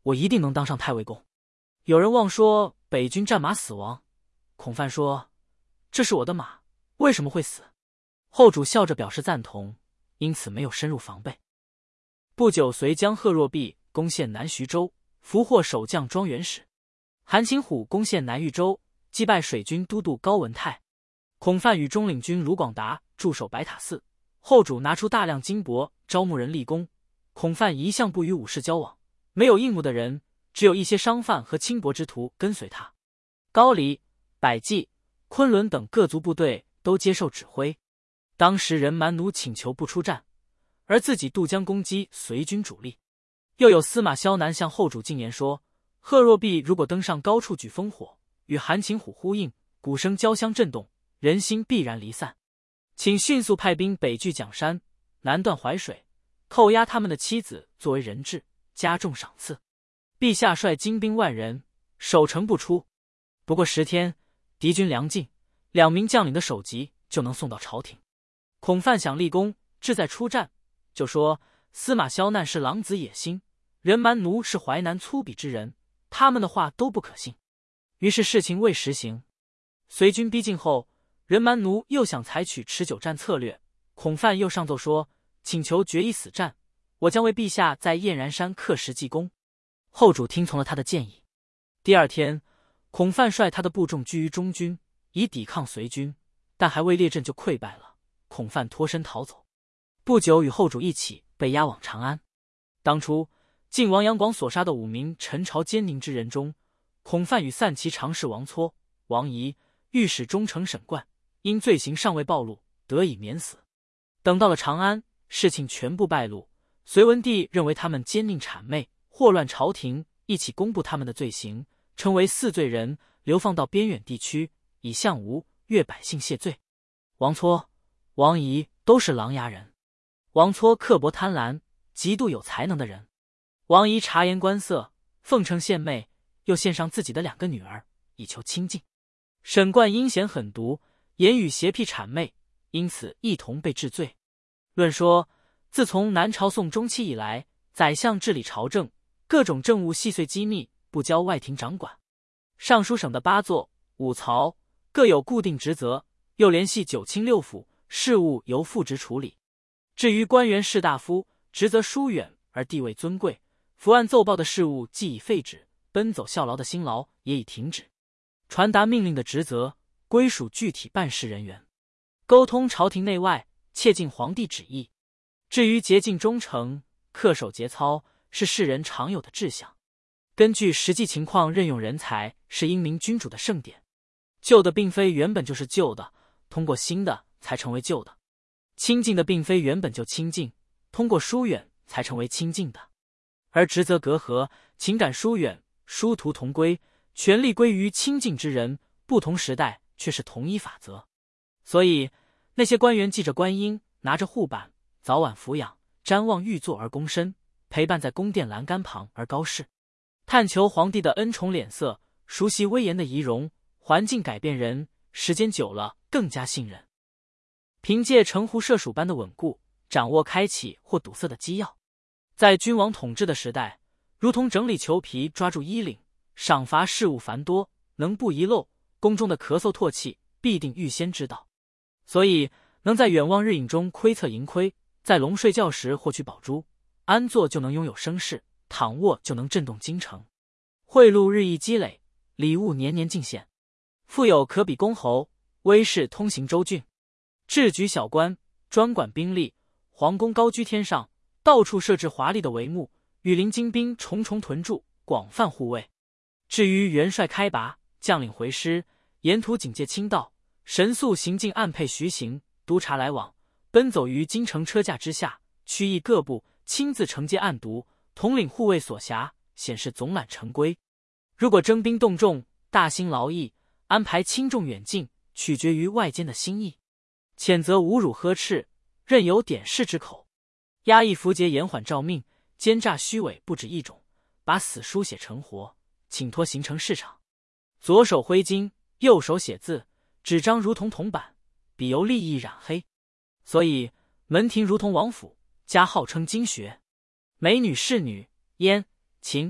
我一定能当上太尉公。有人妄说北军战马死亡，孔范说：“这是我的马，为什么会死？”后主笑着表示赞同，因此没有深入防备。不久，随将贺若弼攻陷南徐州，俘获守将庄元始；韩擒虎攻陷南豫州，击败水军都督高文泰。孔范与中领军卢广达驻守白塔寺，后主拿出大量金帛招募人立功。孔范一向不与武士交往，没有应募的人，只有一些商贩和轻薄之徒跟随他。高黎、百济、昆仑等各族部队都接受指挥。当时任蛮奴请求不出战，而自己渡江攻击随军主力。又有司马萧南向后主进言说，贺若弼如果登上高处举烽火，与韩擒虎呼应，鼓声交相震动，人心必然离散，请迅速派兵北据蒋山，南断淮水，扣押他们的妻子作为人质，加重赏赐。陛下率精兵万人，守城不出。不过十天，敌军粮尽，两名将领的首级就能送到朝廷。孔范想立功，志在出战，就说司马萧难是狼子野心，任蛮奴是淮南粗鄙之人，他们的话都不可信。于是事情未实行。随军逼近后，任蛮奴又想采取持久战策略，孔范又上奏说，请求决一死战，我将为陛下在燕然山刻石记功。后主听从了他的建议。第二天，孔范率他的部众居于中军，以抵抗随军，但还未列阵就溃败了。孔范脱身逃走，不久与后主一起被押往长安。当初晋王杨广所杀的五名陈朝奸佞之人中，孔范与散骑常侍王撮、王仪、御史中丞沈冠因罪行尚未暴露，得以免死。等到了长安，事情全部败露，隋文帝认为他们奸佞谄媚，祸乱朝廷，一起公布他们的罪行，称为四罪人，流放到边远地区，以向吴越百姓谢罪。王撮、王仪都是琅琊人。王撮刻薄贪婪，极度有才能的人。王仪察言观色，奉承献媚，又献上自己的两个女儿，以求亲近。沈冠阴险狠毒，言语邪僻谄媚，因此一同被治罪。论说，自从南朝宋中期以来，宰相治理朝政，各种政务细碎机密，不交外廷掌管。尚书省的八座、五曹各有固定职责，又联系九卿六府，事务由副职处理。至于官员士大夫，职责疏远而地位尊贵，伏案奏报的事务既已废止，奔走效劳的辛劳也已停止。传达命令的职责归属具体办事人员，沟通朝廷内外，切尽皇帝旨意。至于节尽忠诚、恪守节操，是世人常有的志向。根据实际情况任用人才，是英明君主的盛典。旧的并非原本就是旧的，通过新的才成为旧的；亲近的并非原本就亲近，通过疏远才成为亲近的。而职责隔阂、情感疏远、殊途同归，权力归于亲近之人，不同时代却是同一法则。所以那些官员系着官缨，拿着护板，早晚俯仰，瞻望玉座而躬身，陪伴在宫殿栏杆旁而高视，探求皇帝的恩宠脸色，熟悉威严的仪容。环境改变人，时间久了更加信任。凭借城狐射鼠般的稳固，掌握开启或堵塞的机要。在君王统治的时代，如同整理裘皮抓住衣领，赏罚事务繁多，能不遗漏，宫中的咳嗽唾弃必定预先知道。所以能在远望日影中窥测盈亏，在龙睡觉时获取宝珠，安坐就能拥有声势，躺卧就能震动京城。贿赂日益积累，礼物年年进献，富有可比公侯，威势通行州郡。治举小官，专管兵力，皇宫高居天上，到处设置华丽的帷幕，羽林精兵重重屯驻，广泛护卫。至于元帅开拔，将领回师，沿途警戒清道，神速行进按配徐行，督察来往，奔走于京城车驾之下，区役各部，亲自承接案牍，统领护卫所辖，显示总揽成规。如果征兵动众，大兴劳役，安排轻重远近，取决于外间的心意。谴责侮辱呵斥，任由典士之口。压抑符节，延缓诏命，奸诈虚伪不止一种，把死书写成活，请托形成市场。左手挥金，右手写字，纸张如同铜板，笔由利益染黑。所以门庭如同王府，家号称经学。美女侍女，燕、秦、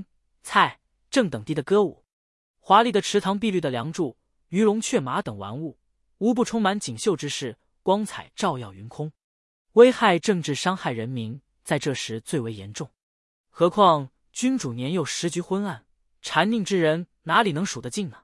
菜、正等地的歌舞。华丽的池塘、碧绿的梁柱、鱼龙雀马等玩物，无不充满锦绣之势，光彩照耀云空。危害政治，伤害人民，在这时最为严重。何况君主年幼，时局昏暗，谗佞之人哪里能数得尽呢？